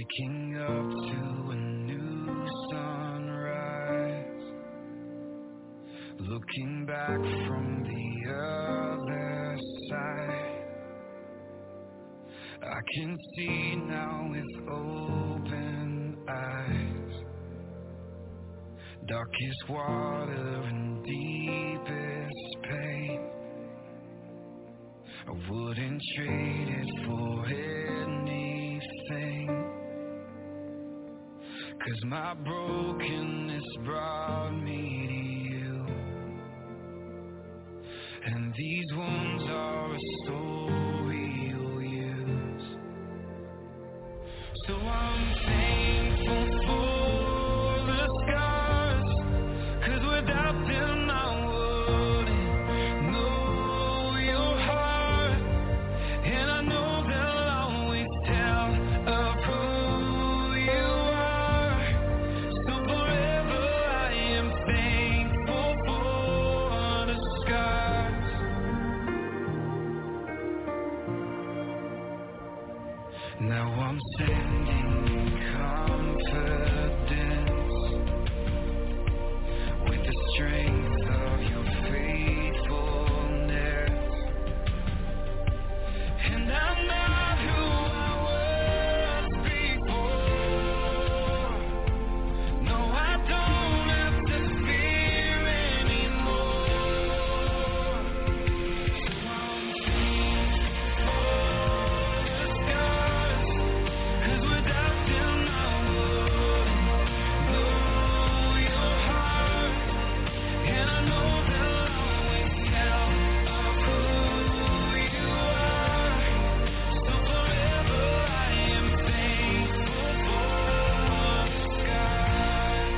waking up to a new sunrise, looking back from the other side. I can see now with open eyes, darkest water and deepest pain. I wouldn't trade it for anything, 'cause my brokenness brought me to you, and these wounds are a story you'll use. So I'm thankful for the scars, 'cause without them I wouldn't know your heart, and I know they'll always tell of who you are. So forever I am thankful for the scars. Now I'm sending confidence with the strength of your faithfulness, and I'm not who I was before. No, I don't have to fear anymore. So I'm thankful for the scars, 'cause without them I wouldn't know your heart, and I know they'll always tell of who you are. So forever I am thankful for the scars.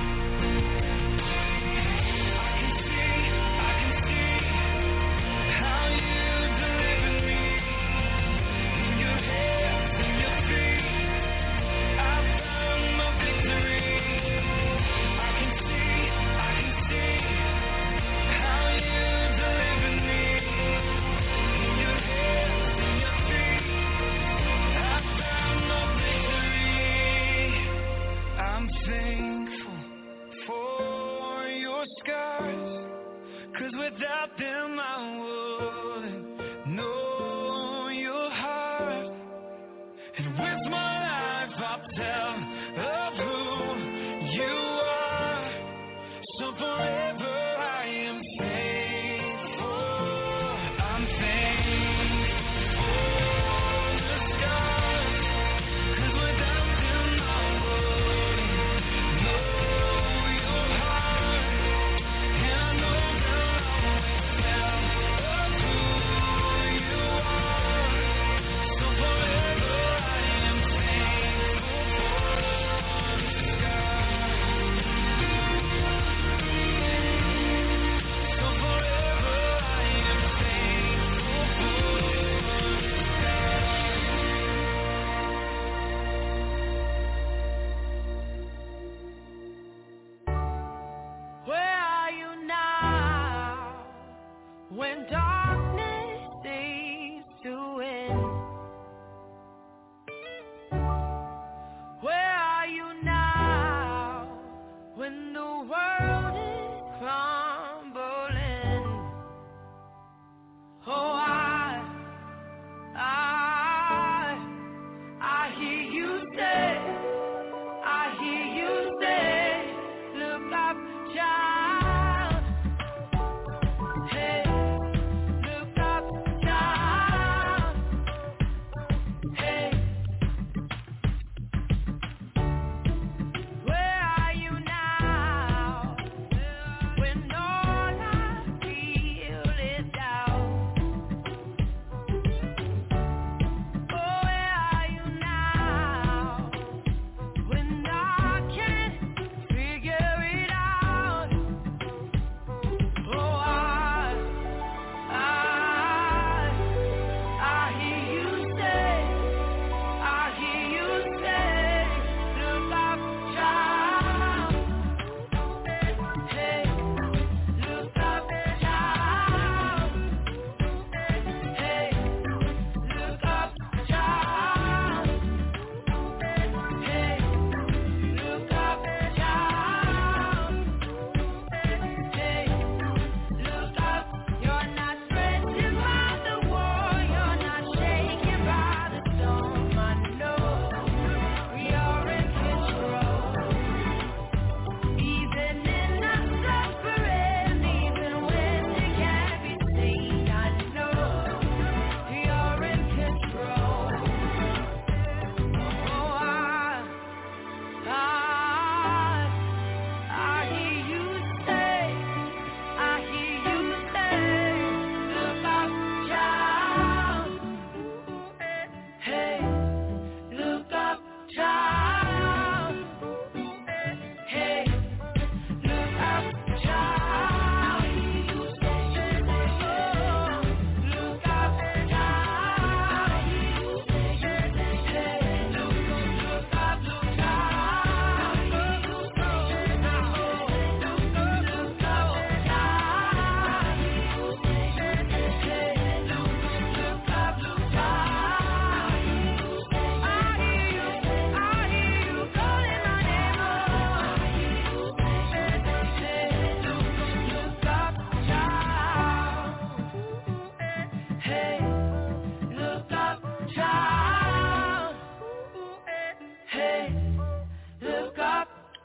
I can see, I can see how you delivered me. In your hands and your feet, I found my victory. I can see, I can see how you delivered me. In your hands and your feet, I found my victory. I'm thankful for your scars, 'cause without them I wouldn't know your heart. And with my life I'll tell of who you are. So forever I am thankful. I'm thankful for the scars, 'cause without them I wouldn't know your heart, and I know they'll always tell of who you are. So forever I am thankful for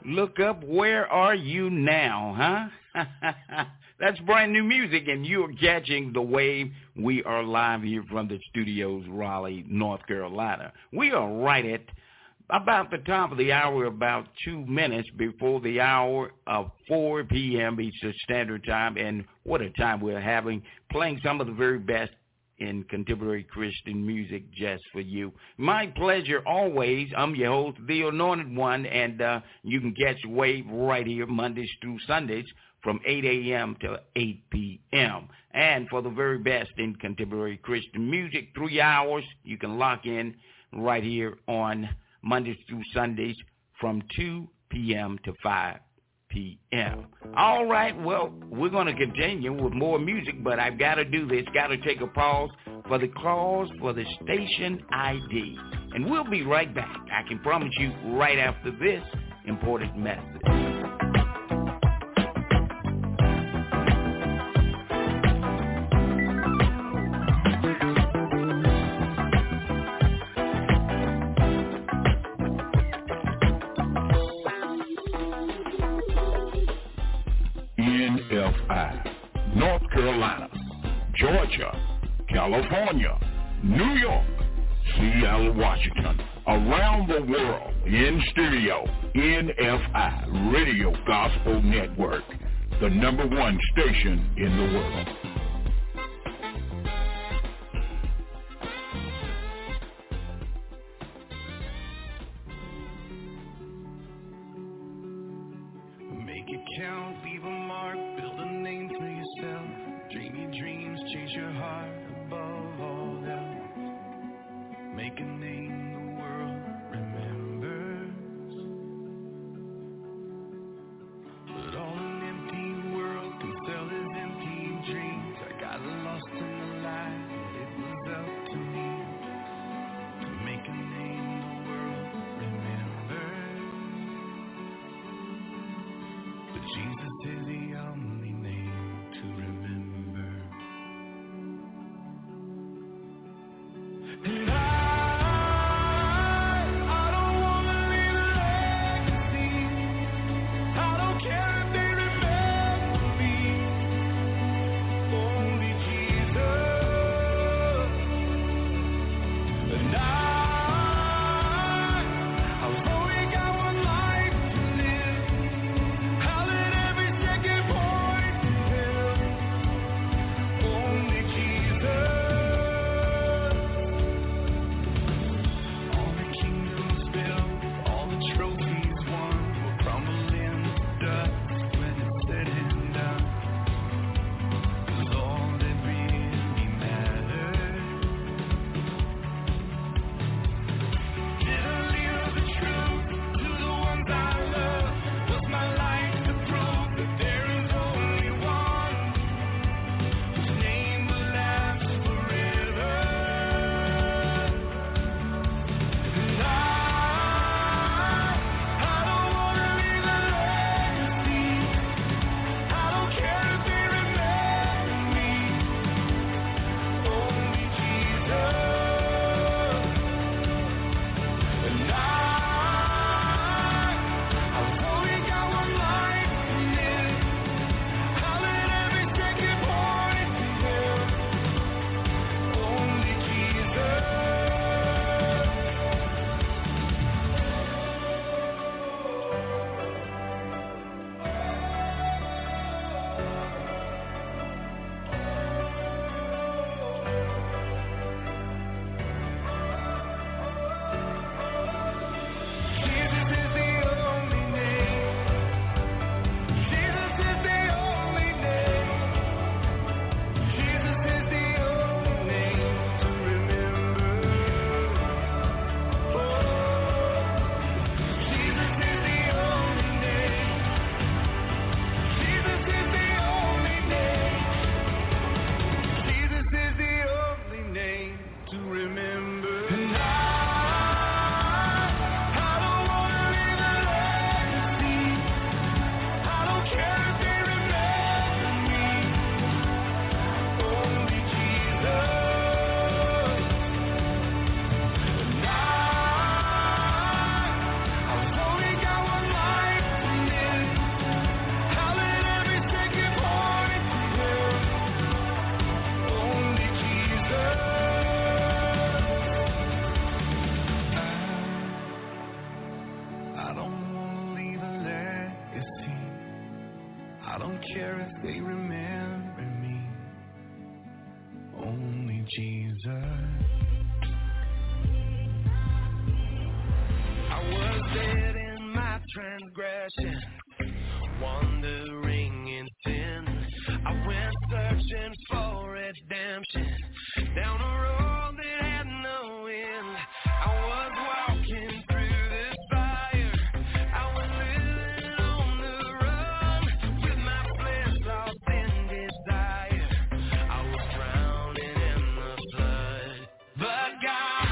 Look up, where are you now, huh? That's brand new music, and you're catching the wave. We are live here from the studios, Raleigh, North Carolina. We are right at about the top of the hour, about two minutes before the hour of four p.m. Eastern Standard Time, and what a time we're having, playing some of the very best in contemporary Christian music just for you. My pleasure always. I'm your host, the Anointed One, and uh, you can catch Wave right here Mondays through Sundays from eight a.m. to eight p.m. And for the very best in contemporary Christian music, three hours, you can lock in right here on Mondays through Sundays from two p.m. to five p.m. All right, well, we're going to continue with more music, but I've got to do this, got to take a pause for the calls for the station I D. And we'll be right back. I can promise you right after this important message. N F I, North Carolina, Georgia, California, New York, Seattle, Washington, around the world, in studio, N F I Radio Gospel Network, the number one station in the world. Make it count, leave a mark, build a name for yourself. Dream your dreams, chase your heart above all else. Make a name the world remembers. But all an empty world can sell is empty dreams. I got lost in the light, it was up to me to make a name the world remembers. But Jesus is the only name to remember. And I, I don't wanna leave a legacy. I don't care if they remember me. Only Jesus. And I, I've only got one life to live. I'll let every second pour care if they remember me. Only Jesus. I was dead in my transgression, wandering in sin. I went searching for redemption down a road that had no end. I was walking through this fire. I was living on the run with my flesh lost in desire. I was drowning in the flood, but God,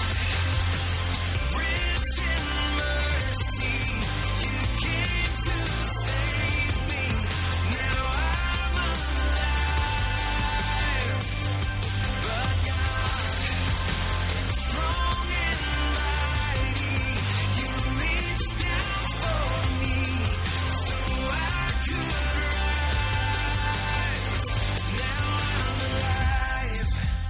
rich in mercy, you came to save me. Now I'm alive, but God, strong and mighty, you reached down for me so I could rise. Now I'm alive.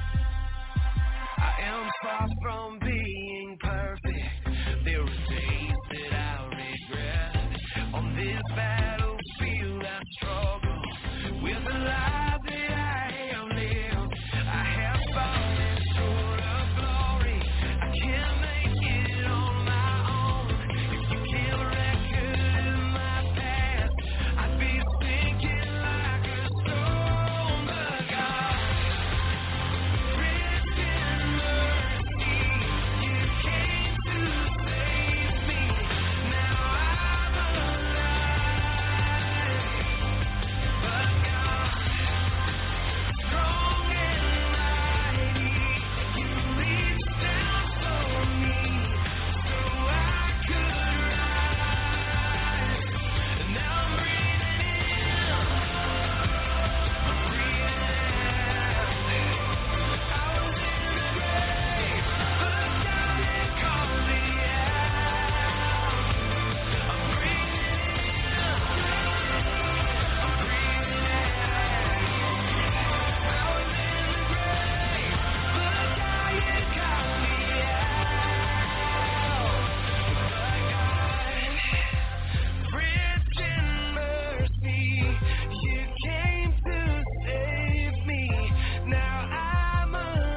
I am far from being perfect. There are days that I regret. On this battlefield I struggle with the life that I have lived. I have fallen short of glory. I can't make it on my own. If you keep a record of my past, I'd be sinking like a stone. But God, rich in mercy, you came to save me. Now I'm alive, but God, strong and mighty, you reached down for me so I could rise. And now I'm breathing in, I'm breathing out. I was in the grave, but God had called me out. I'm breathing in, I'm breathing out. I was in the grave, but God had called me out. But God, rich in mercy, you came to save me. Now I'm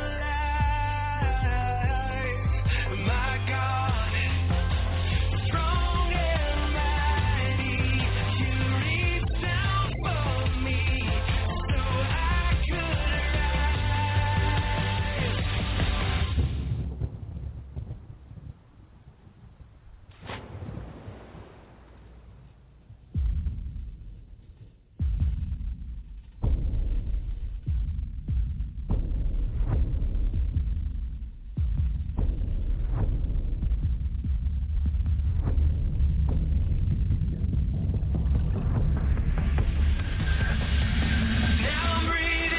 alive. My God, strong and mighty, you reached down for me so I could rise. Now I'm breathing in,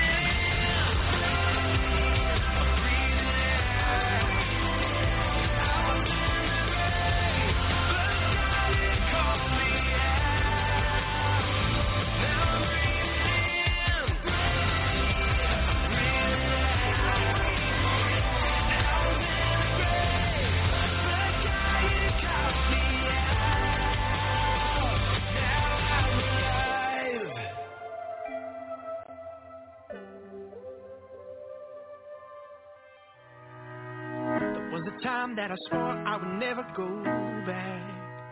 I'm breathing out. I was in the grave, but God had called me out. Now I'm breathing in, I'm breathing out. I was in the grave, but God had called me out. Now I'm alive. There was a time that I swore I would never go back.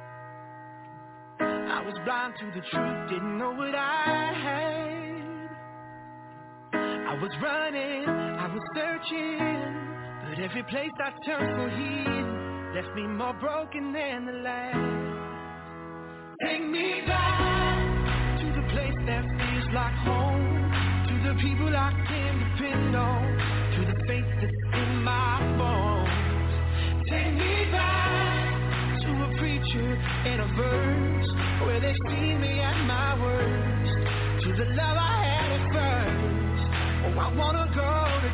I was blind to the truth, didn't know what I had. I was running, I was searching, but every place I turned for healing left me more broken than the last. Take me back to the place that feels like home, to the people I can depend on, to the faith that's in my bones. Take me back to a preacher and a verse where they see me at my worst, to the love I had at first. Oh, I wanna go to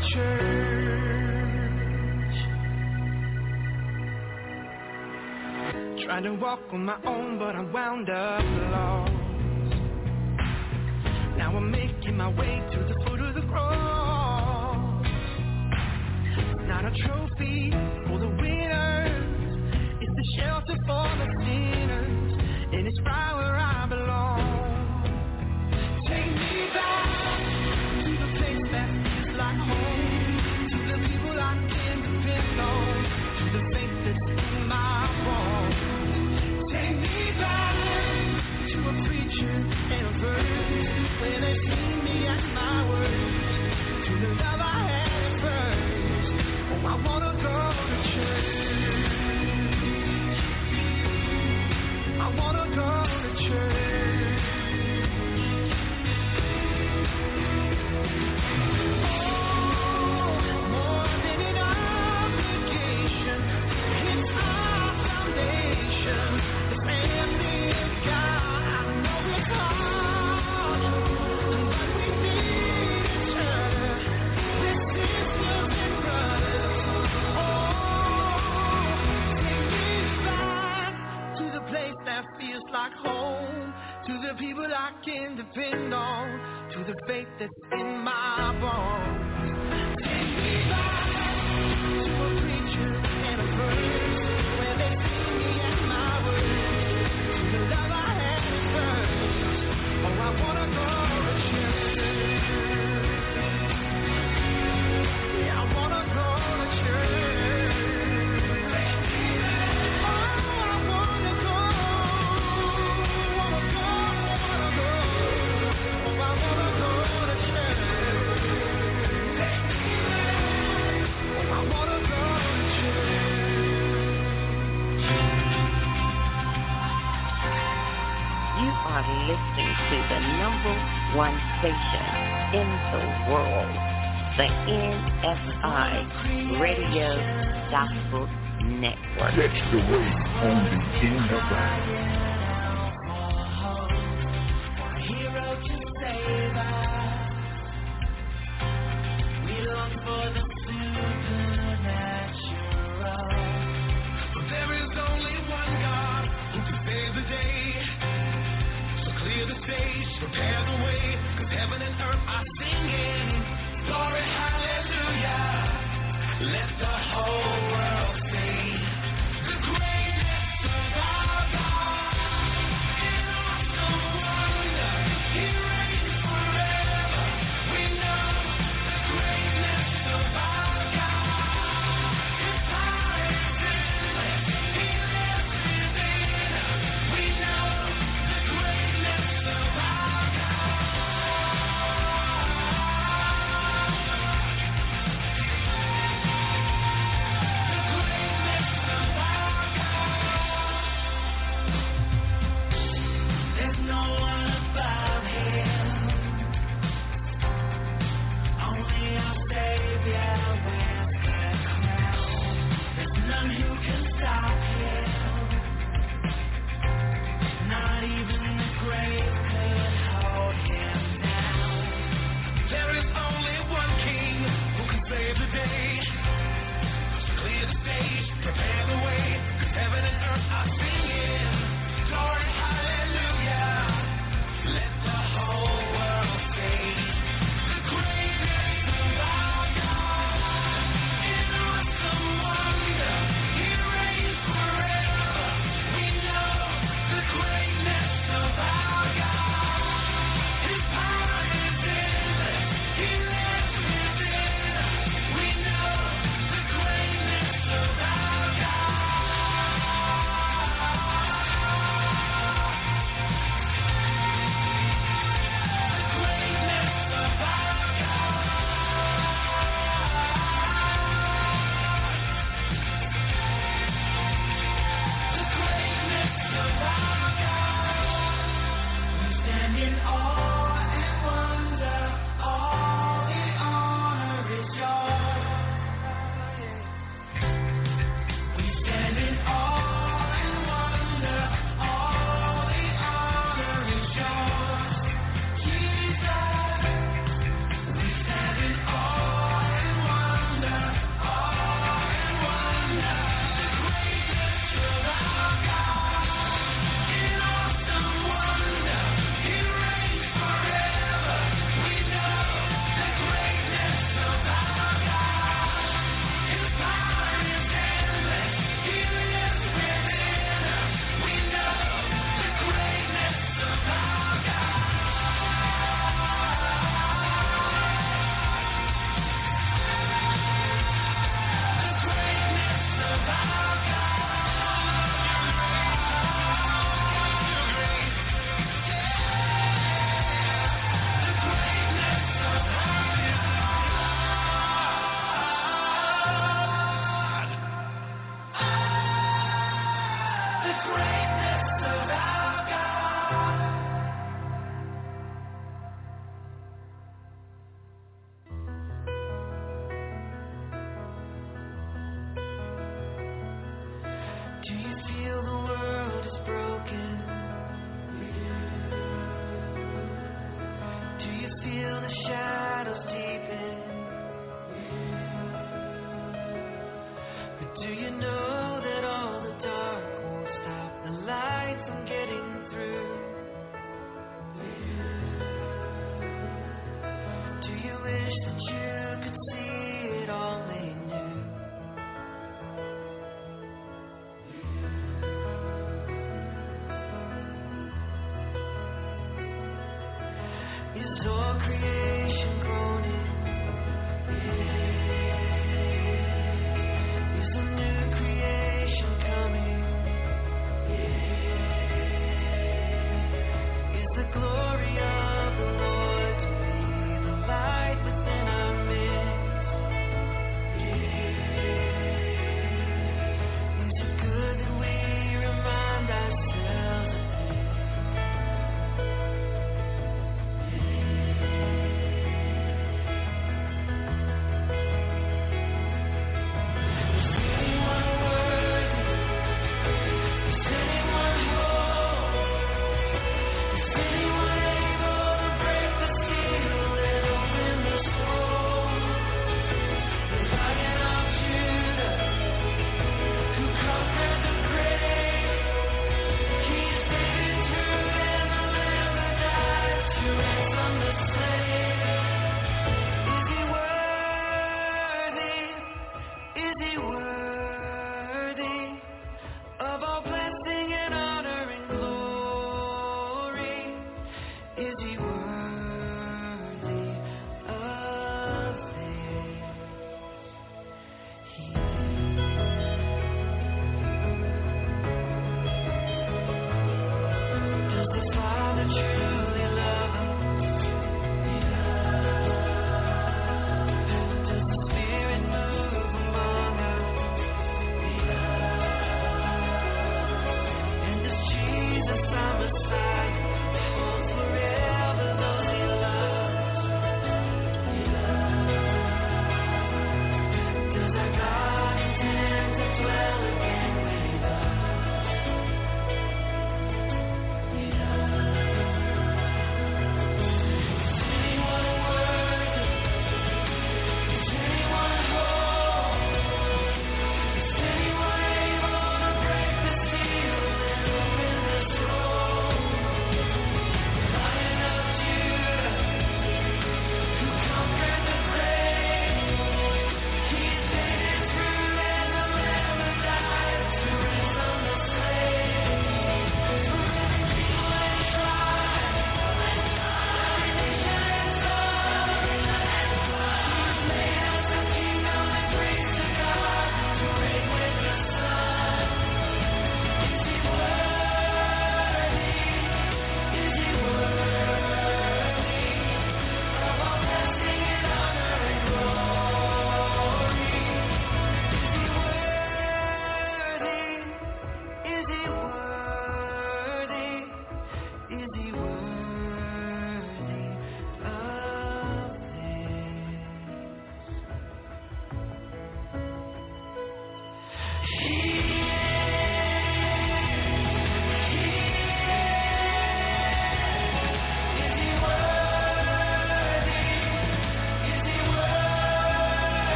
church. Trying to walk on my own, but I'm wound up lost. Now I'm making my way to the foot of the cross. Not a trophy for the winners, it's the shelter for the sinners, and it's right where I belong. Take that I can depend on, to the faith that's in my bones. Take me back to a preacher and a verse, where they see me at my worst, to the love I had at first. Oh, I wanna go to church. Yeah, I wanna go to church. Oh, I wanna go, wanna go, wanna go. Oh, I wanna go to church. Oh, I wanna go to You are listening to the number one station in the world, the N F I Radio Gospel Network. Catch the wave on the N F I. For a hero to save us, we long for the supernatural. But there is only one God who can save the day. So clear the stage, prepare the way, 'cause heaven and earth are singing. Glory, hallelujah. Let the whole world sing. The greatness of our God. In awesome wonder, He reigns forever. We know the greatness of our God. His power is endless. He lives within us. We know the greatness of our God. There's no one above Him. Only our Savior wears the crown. There's none who can stop Him. Not even the grave could hold Him down. There is only one King who can save the day. So clear the stage, prepare the way, 'cause heaven and earth are singing. Glory, hallelujah. Let the whole world sing. The greatness of our God. In awesome wonder, He reigns forever. We know the greatness of our God. His power is endless. He lives within us. We know the greatness of our God. The greatness of our God. The greatness of our God. We stand in awe and wonder. All the honor is yours. We stand in awe and wonder. All the honor is yours, Jesus. We stand in awe and wonder. Awe and wonder. The greatness of our God. In awesome wonder, He reigns forever. We know the greatness of our God. His power is endless. He lives within us. We know the greatness of our God. The greatness of our The greatness of our God. Do you feel the world is broken? Do you feel the shadows deepen? But do you know that all the dark won't stop the light from getting through?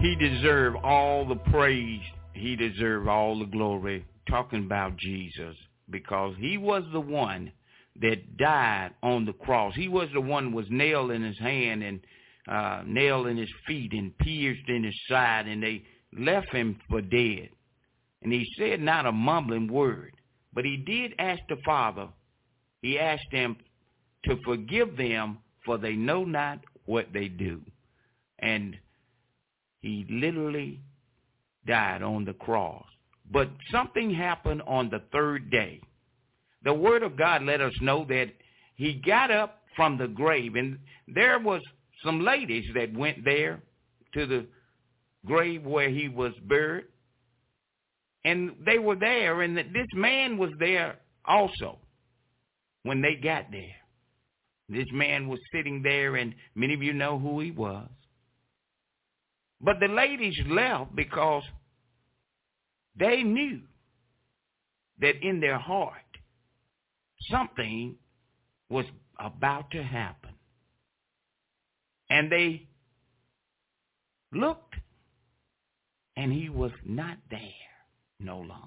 He deserved all the praise. He deserved all the glory. Talking about Jesus, because he was the one that died on the cross. He was the one who was nailed in his hand and uh, nailed in his feet and pierced in his side, and they left him for dead. And he said not a mumbling word, but he did ask the Father. He asked him to forgive them, for they know not what they do. And he literally died on the cross. But something happened on the third day. The Word of God let us know that he got up from the grave, and there was some ladies that went there to the grave where he was buried, and they were there, and this man was there also when they got there. This man was sitting there, and many of you know who he was. But the ladies left because they knew that in their heart something was about to happen. And they looked, and he was not there no longer.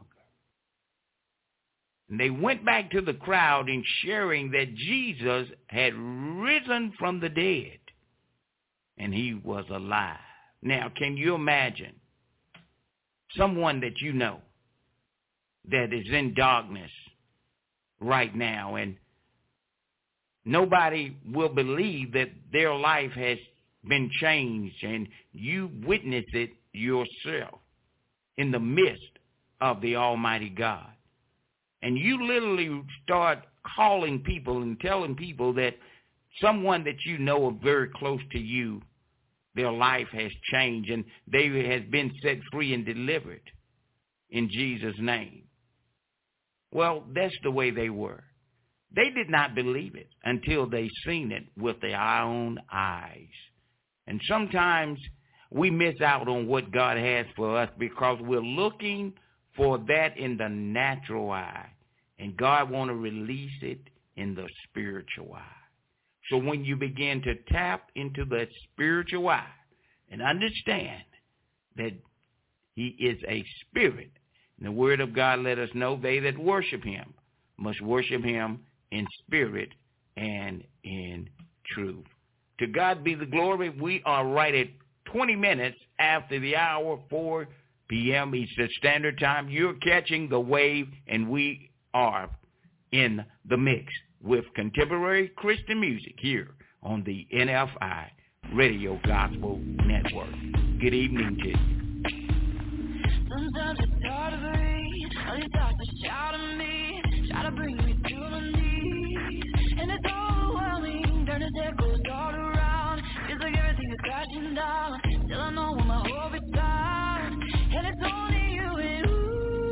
And they went back to the crowd in sharing that Jesus had risen from the dead, and he was alive. Now, can you imagine someone that you know that is in darkness right now, and nobody will believe that their life has been changed, and you witness it yourself in the midst of the Almighty God. And you literally start calling people and telling people that someone that you know are very close to you, their life has changed and they have been set free and delivered in Jesus' name. Well, that's the way they were. They did not believe it until they seen it with their own eyes. And sometimes we miss out on what God has for us because we're looking for that in the natural eye. And God want to release it in the spiritual eye. So when you begin to tap into that spiritual eye and understand that he is a spirit, and the word of God let us know they that worship him must worship him in spirit and in truth. To God be the glory. We are right at twenty minutes after the hour, four p.m. Eastern Standard Time. You're catching the wave, and we are in the mix with contemporary Christian music here on the N F I Radio Gospel Network. Good evening to you. Sometimes it's hard to breathe. All these thoughts are shouting me, try to bring me to my knees, and it's overwhelming. Turn the circles all around. Feels like everything is crashing down. Still I know where my hope is found, and it's only you and ooh.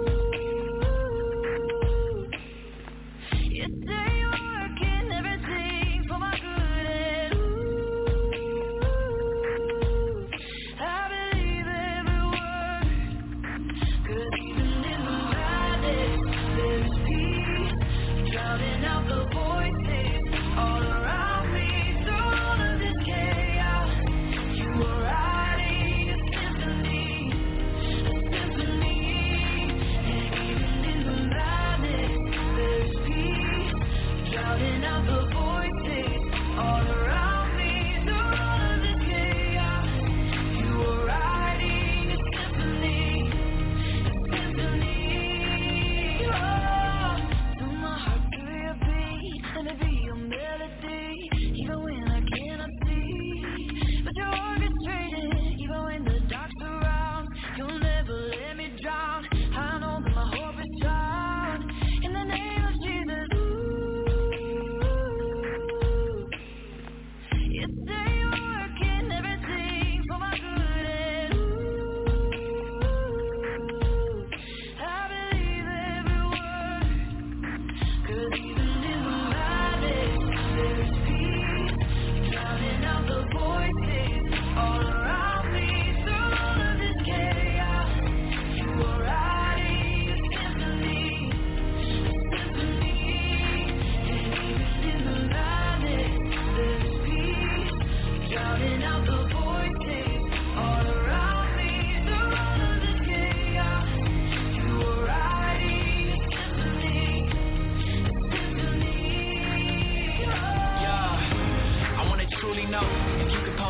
You say you're working everything for my good, and ooh, I believe every word. 'Cause even in the bad days,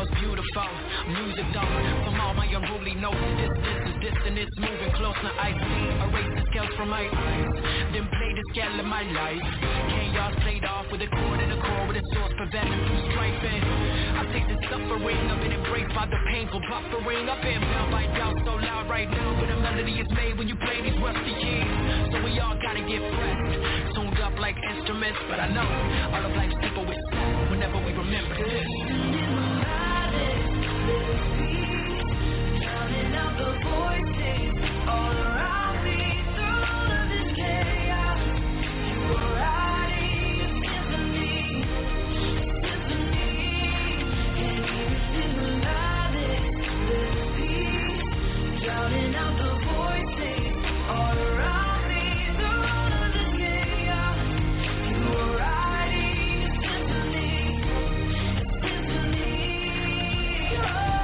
girls beautiful. Music don't, from all my unruly notes. Distance is distant, it's moving close. Now I see, erase the scales from my eyes. Then play the scale of my life. Chaos played off with a chord and a core with a source preventing from striping. I take the suffering, I've been embraced by the painful buffering. I've been bound by doubt so loud right now, but a melody is made when you play these rusty keys. So we all gotta get pressed, tuned up like instruments. But I know all of life's people with sense whenever we remember this. Drowning out the voices all around me through all of this chaos. You were riding a symphony, symphony, and even in the loudest, there's peace. Drowning out the voices all around me through all of this chaos. You were riding a symphony, a symphony. Oh.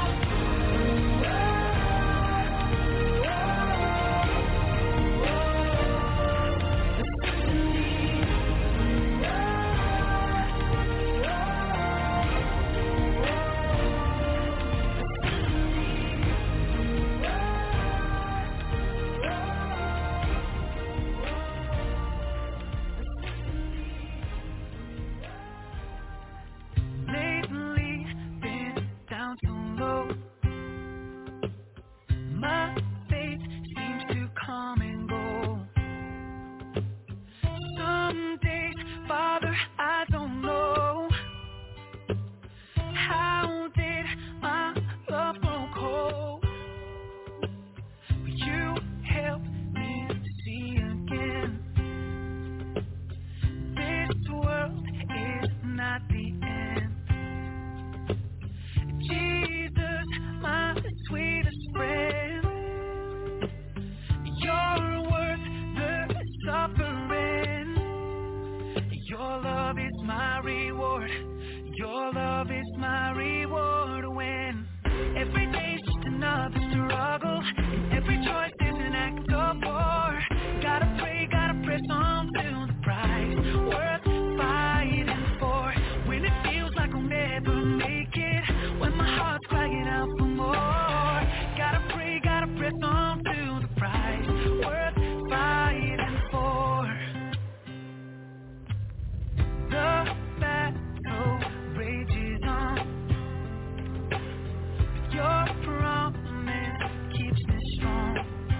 Lately, been down so low. My faith seems to come and go. Some days, Father, I don't know. How did my love grow cold? But you helped me see again. This world is not the end. Jesus, my sweetest friend, you're worth the suffering. Your love is my reward. Your love is my reward. When every day's just another struggle, and every choice is an act of war. Gotta pray, gotta press on to the prize worth fighting for. When it feels like I'll never make it, when my heart's crying out for more. Gotta pray, gotta press on to the prize worth fighting for. The battle rages on. Your promise keeps me strong.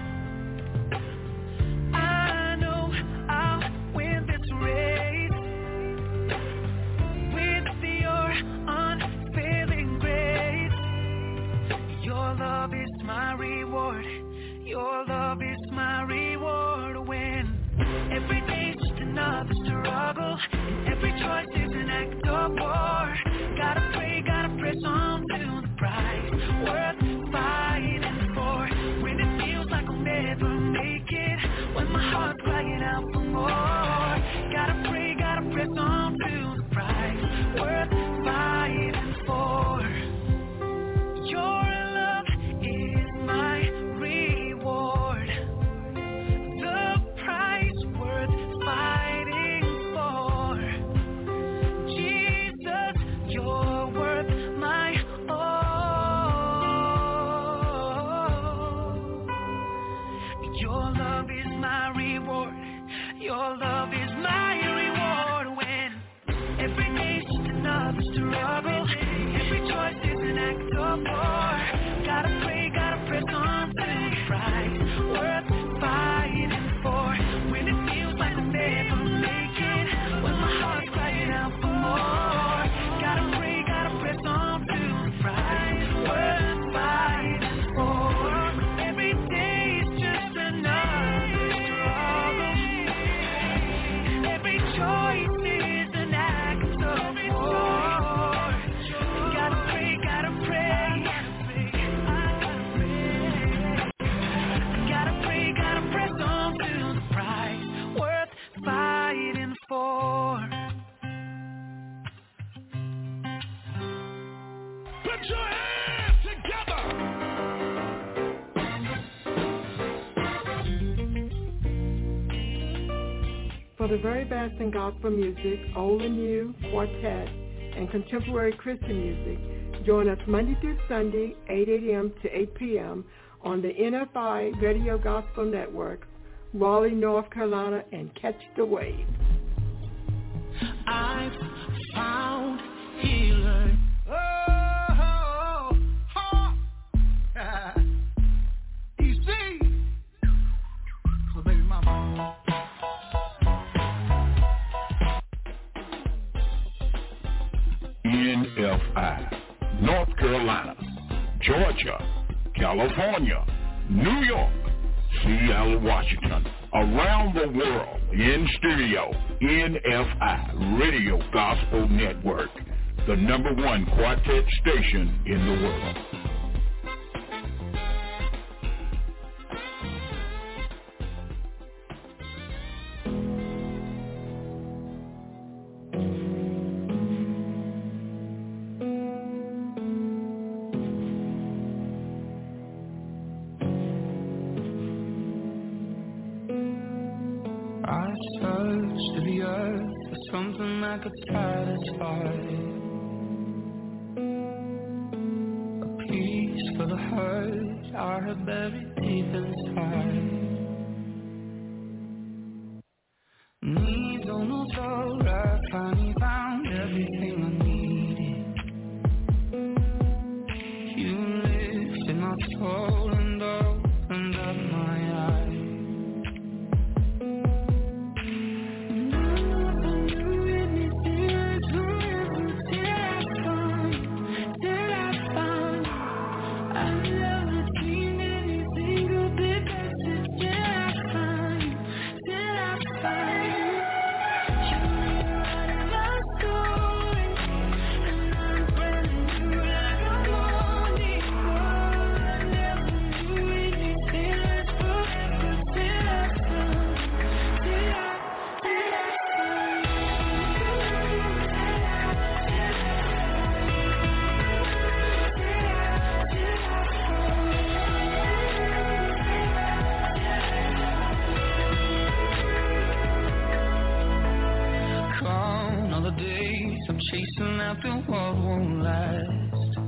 I know I'll win this race with your unfailing grace. Your love is my reward. Your love is my reward. When every day's just another struggle, and every choice is an act of war. Gotta pray, gotta press on to the prize worth fighting for. When it feels like I'll never make it, when my heart's crying out for more. Gotta pray, gotta press on to the prize worth fighting for. Your love is my reward. The price worth fighting for. Jesus, you're worth my all. Your love is my reward. Your love is my reward. When every day's just another struggle, every choice is an act of war. Gotta pray, gotta press on to the prize worth fighting for. When it feels like I'll never make it, when my heart's crying out for more. Gotta pray, gotta press on to the prize worth fighting for. Every day's just another struggle. Every choice is an act of war. Gotta pray, gotta pray. Gotta pray, gotta press on to the prize worth fighting for. Put your hands together. For the very best in gospel music, old and new, quartet, and contemporary Christian music, Join us Monday through Sunday, eight a.m. to eight p.m. on the N F I Radio Gospel Network, Raleigh, North Carolina, and catch the wave. I've found healing. Oh, oh, oh. You see, so baby mama. N F I, North Carolina, Georgia, California, New York, Seattle, Washington, around the world, in studio, N F I Radio Gospel Network, the number one quartet station in the world. Could satisfy a peace for the hurt I have buried deep inside. Needs on the floor, I finally found everything I needed. You lifted my soul and opened up my eyes. Chasing after what won't last.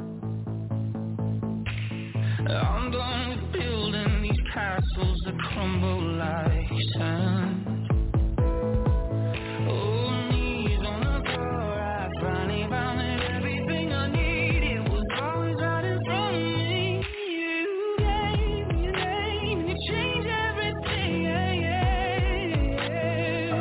I'm done with building these castles that crumble like sand. Oh, knees on the floor, I finally found that everything I needed was always right in front of me. You gave me your name, you changed everything, yeah, yeah, yeah.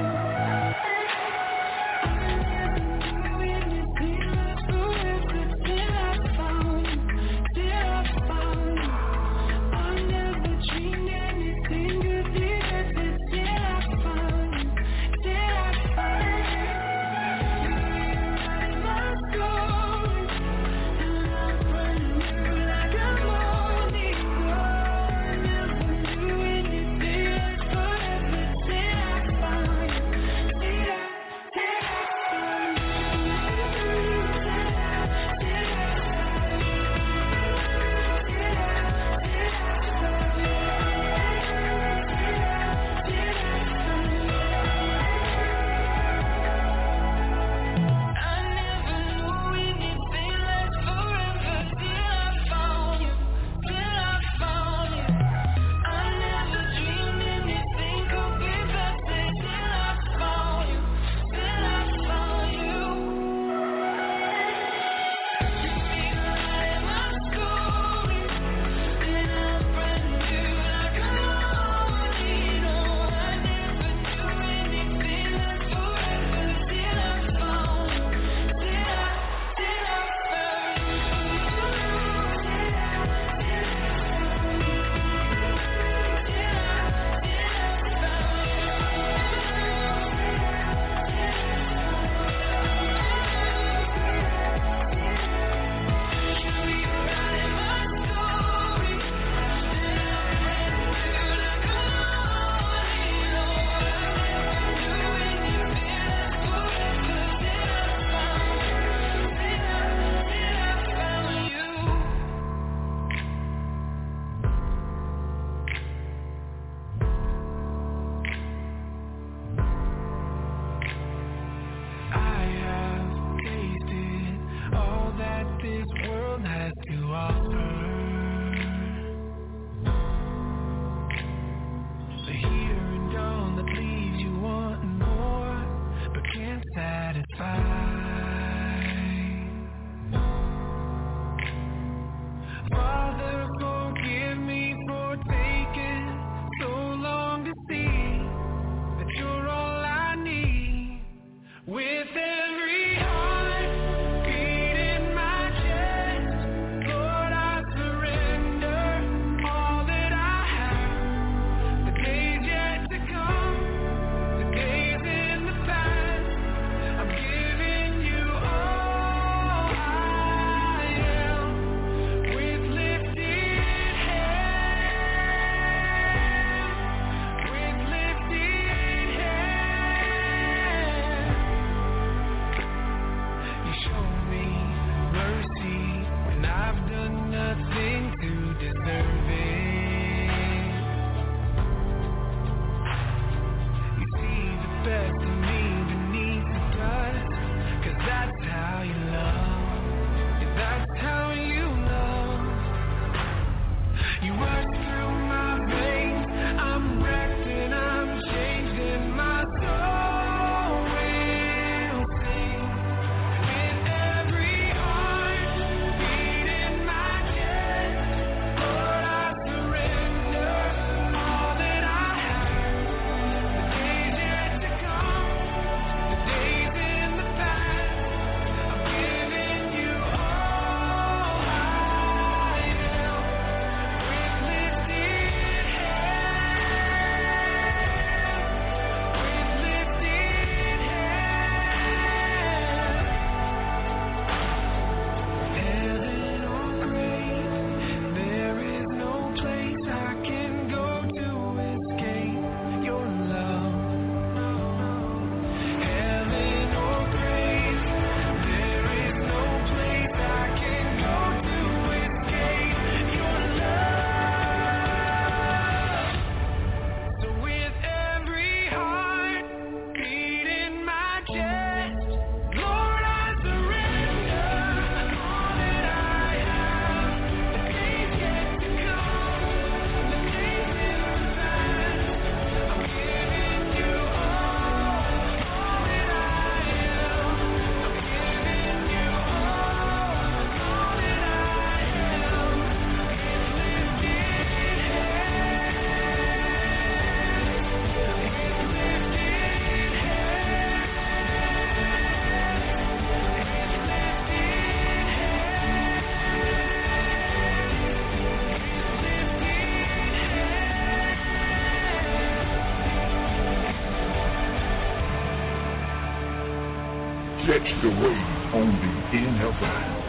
Let's go. Catch the wave on the N F I.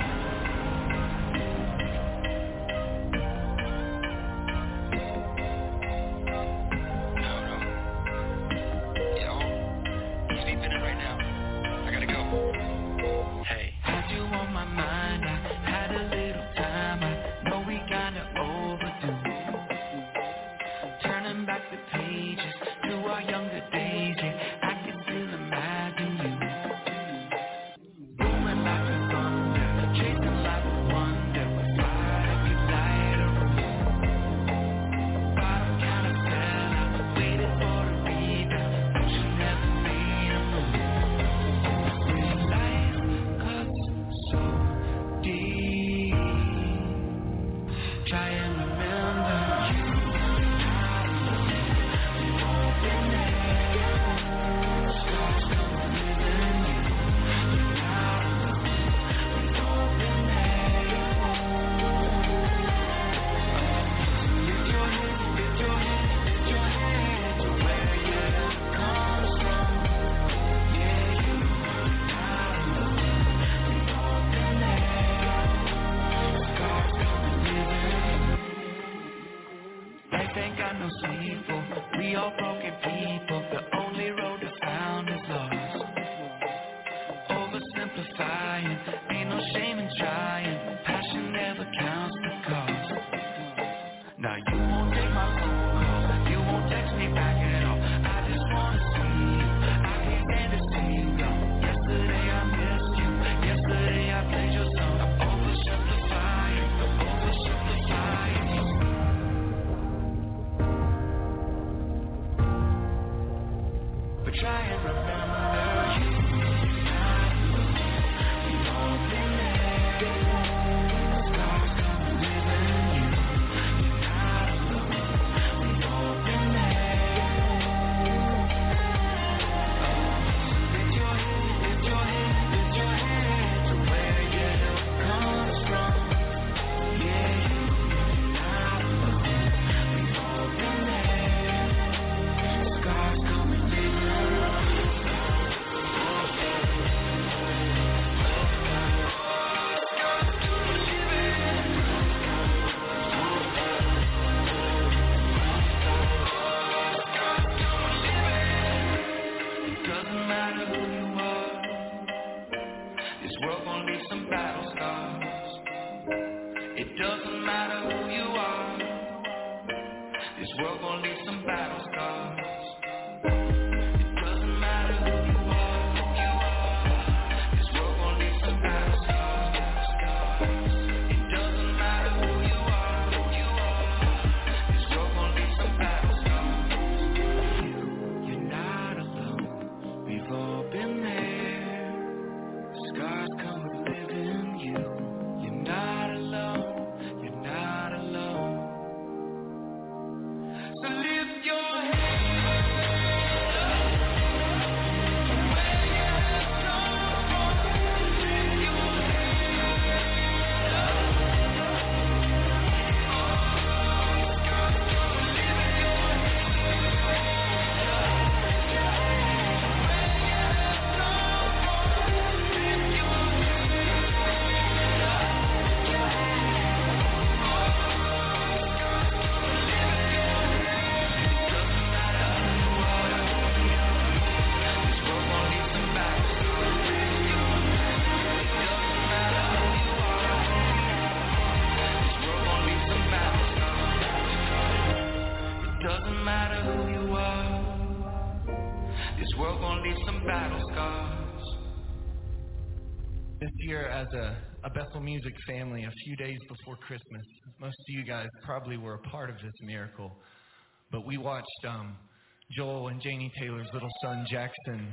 As a, a Bethel Music family, a few days before Christmas, most of you guys probably were a part of this miracle, but we watched um, Joel and Janie Taylor's little son, Jackson.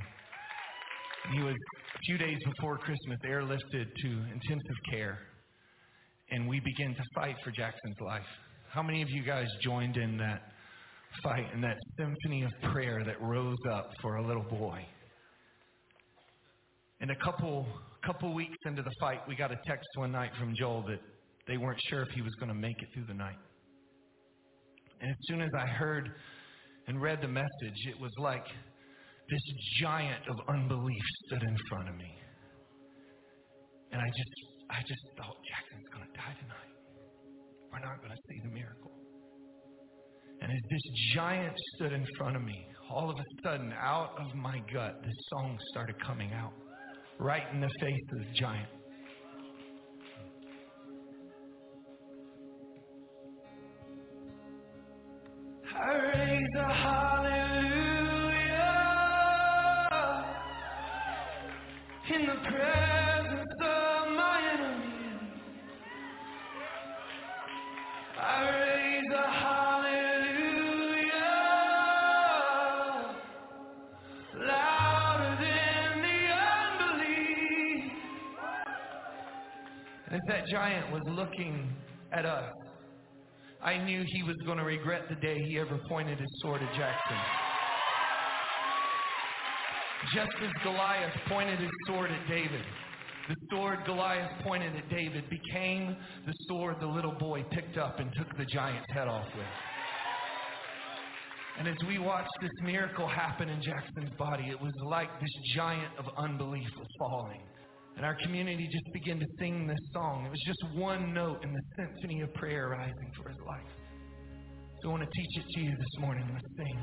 He was, a few days before Christmas, airlifted to intensive care, and we began to fight for Jackson's life. How many of you guys joined in that fight and that symphony of prayer that rose up for a little boy? And a couple couple weeks into the fight, we got a text one night from Joel that they weren't sure if he was going to make it through the night. And as soon as I heard and read the message, it was like this giant of unbelief stood in front of me. And I just, I just thought, Jackson's going to die tonight. We're not going to see the miracle. And as this giant stood in front of me, all of a sudden, out of my gut, this song started coming out. Right in the face of this giant. I raise a hallelujah in the presence of my enemy. I raise a hallelujah louder than the unbelief. As that giant was looking at us, I knew he was going to regret the day he ever pointed his sword at Jackson. Just as Goliath pointed his sword at David, the sword Goliath pointed at David became the sword the little boy picked up and took the giant's head off with. And as we watched this miracle happen in Jackson's body, it was like this giant of unbelief was falling. And our community just began to sing this song. It was just one note in the symphony of prayer rising for his life. So I want to teach it to you this morning. Let's sing.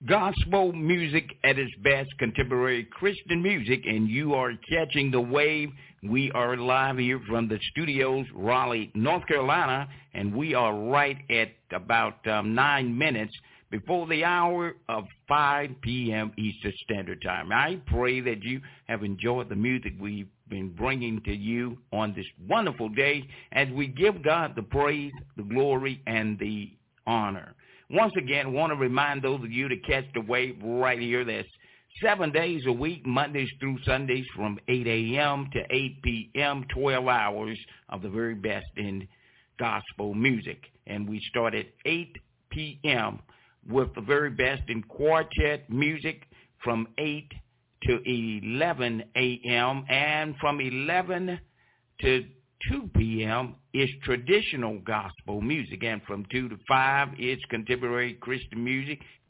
gospel music at its best, contemporary Christian music, and you are catching the wave. We are live here from the studios, Raleigh, North Carolina, and we are right at about um, nine minutes before the hour of five p.m. Eastern Standard Time. I pray that you have enjoyed the music we've been bringing to you on this wonderful day as we give God the praise, the glory, and the honor. Once again, I want to remind those of you to catch the wave right here. That's seven days a week, Mondays through Sundays from eight a.m. to eight p.m., twelve hours of the very best in gospel music. And we start at eight p.m. with the very best in quartet music from eight to eleven a.m. and from eleven to two p.m. is traditional gospel music, and from two to five it's contemporary Christian music.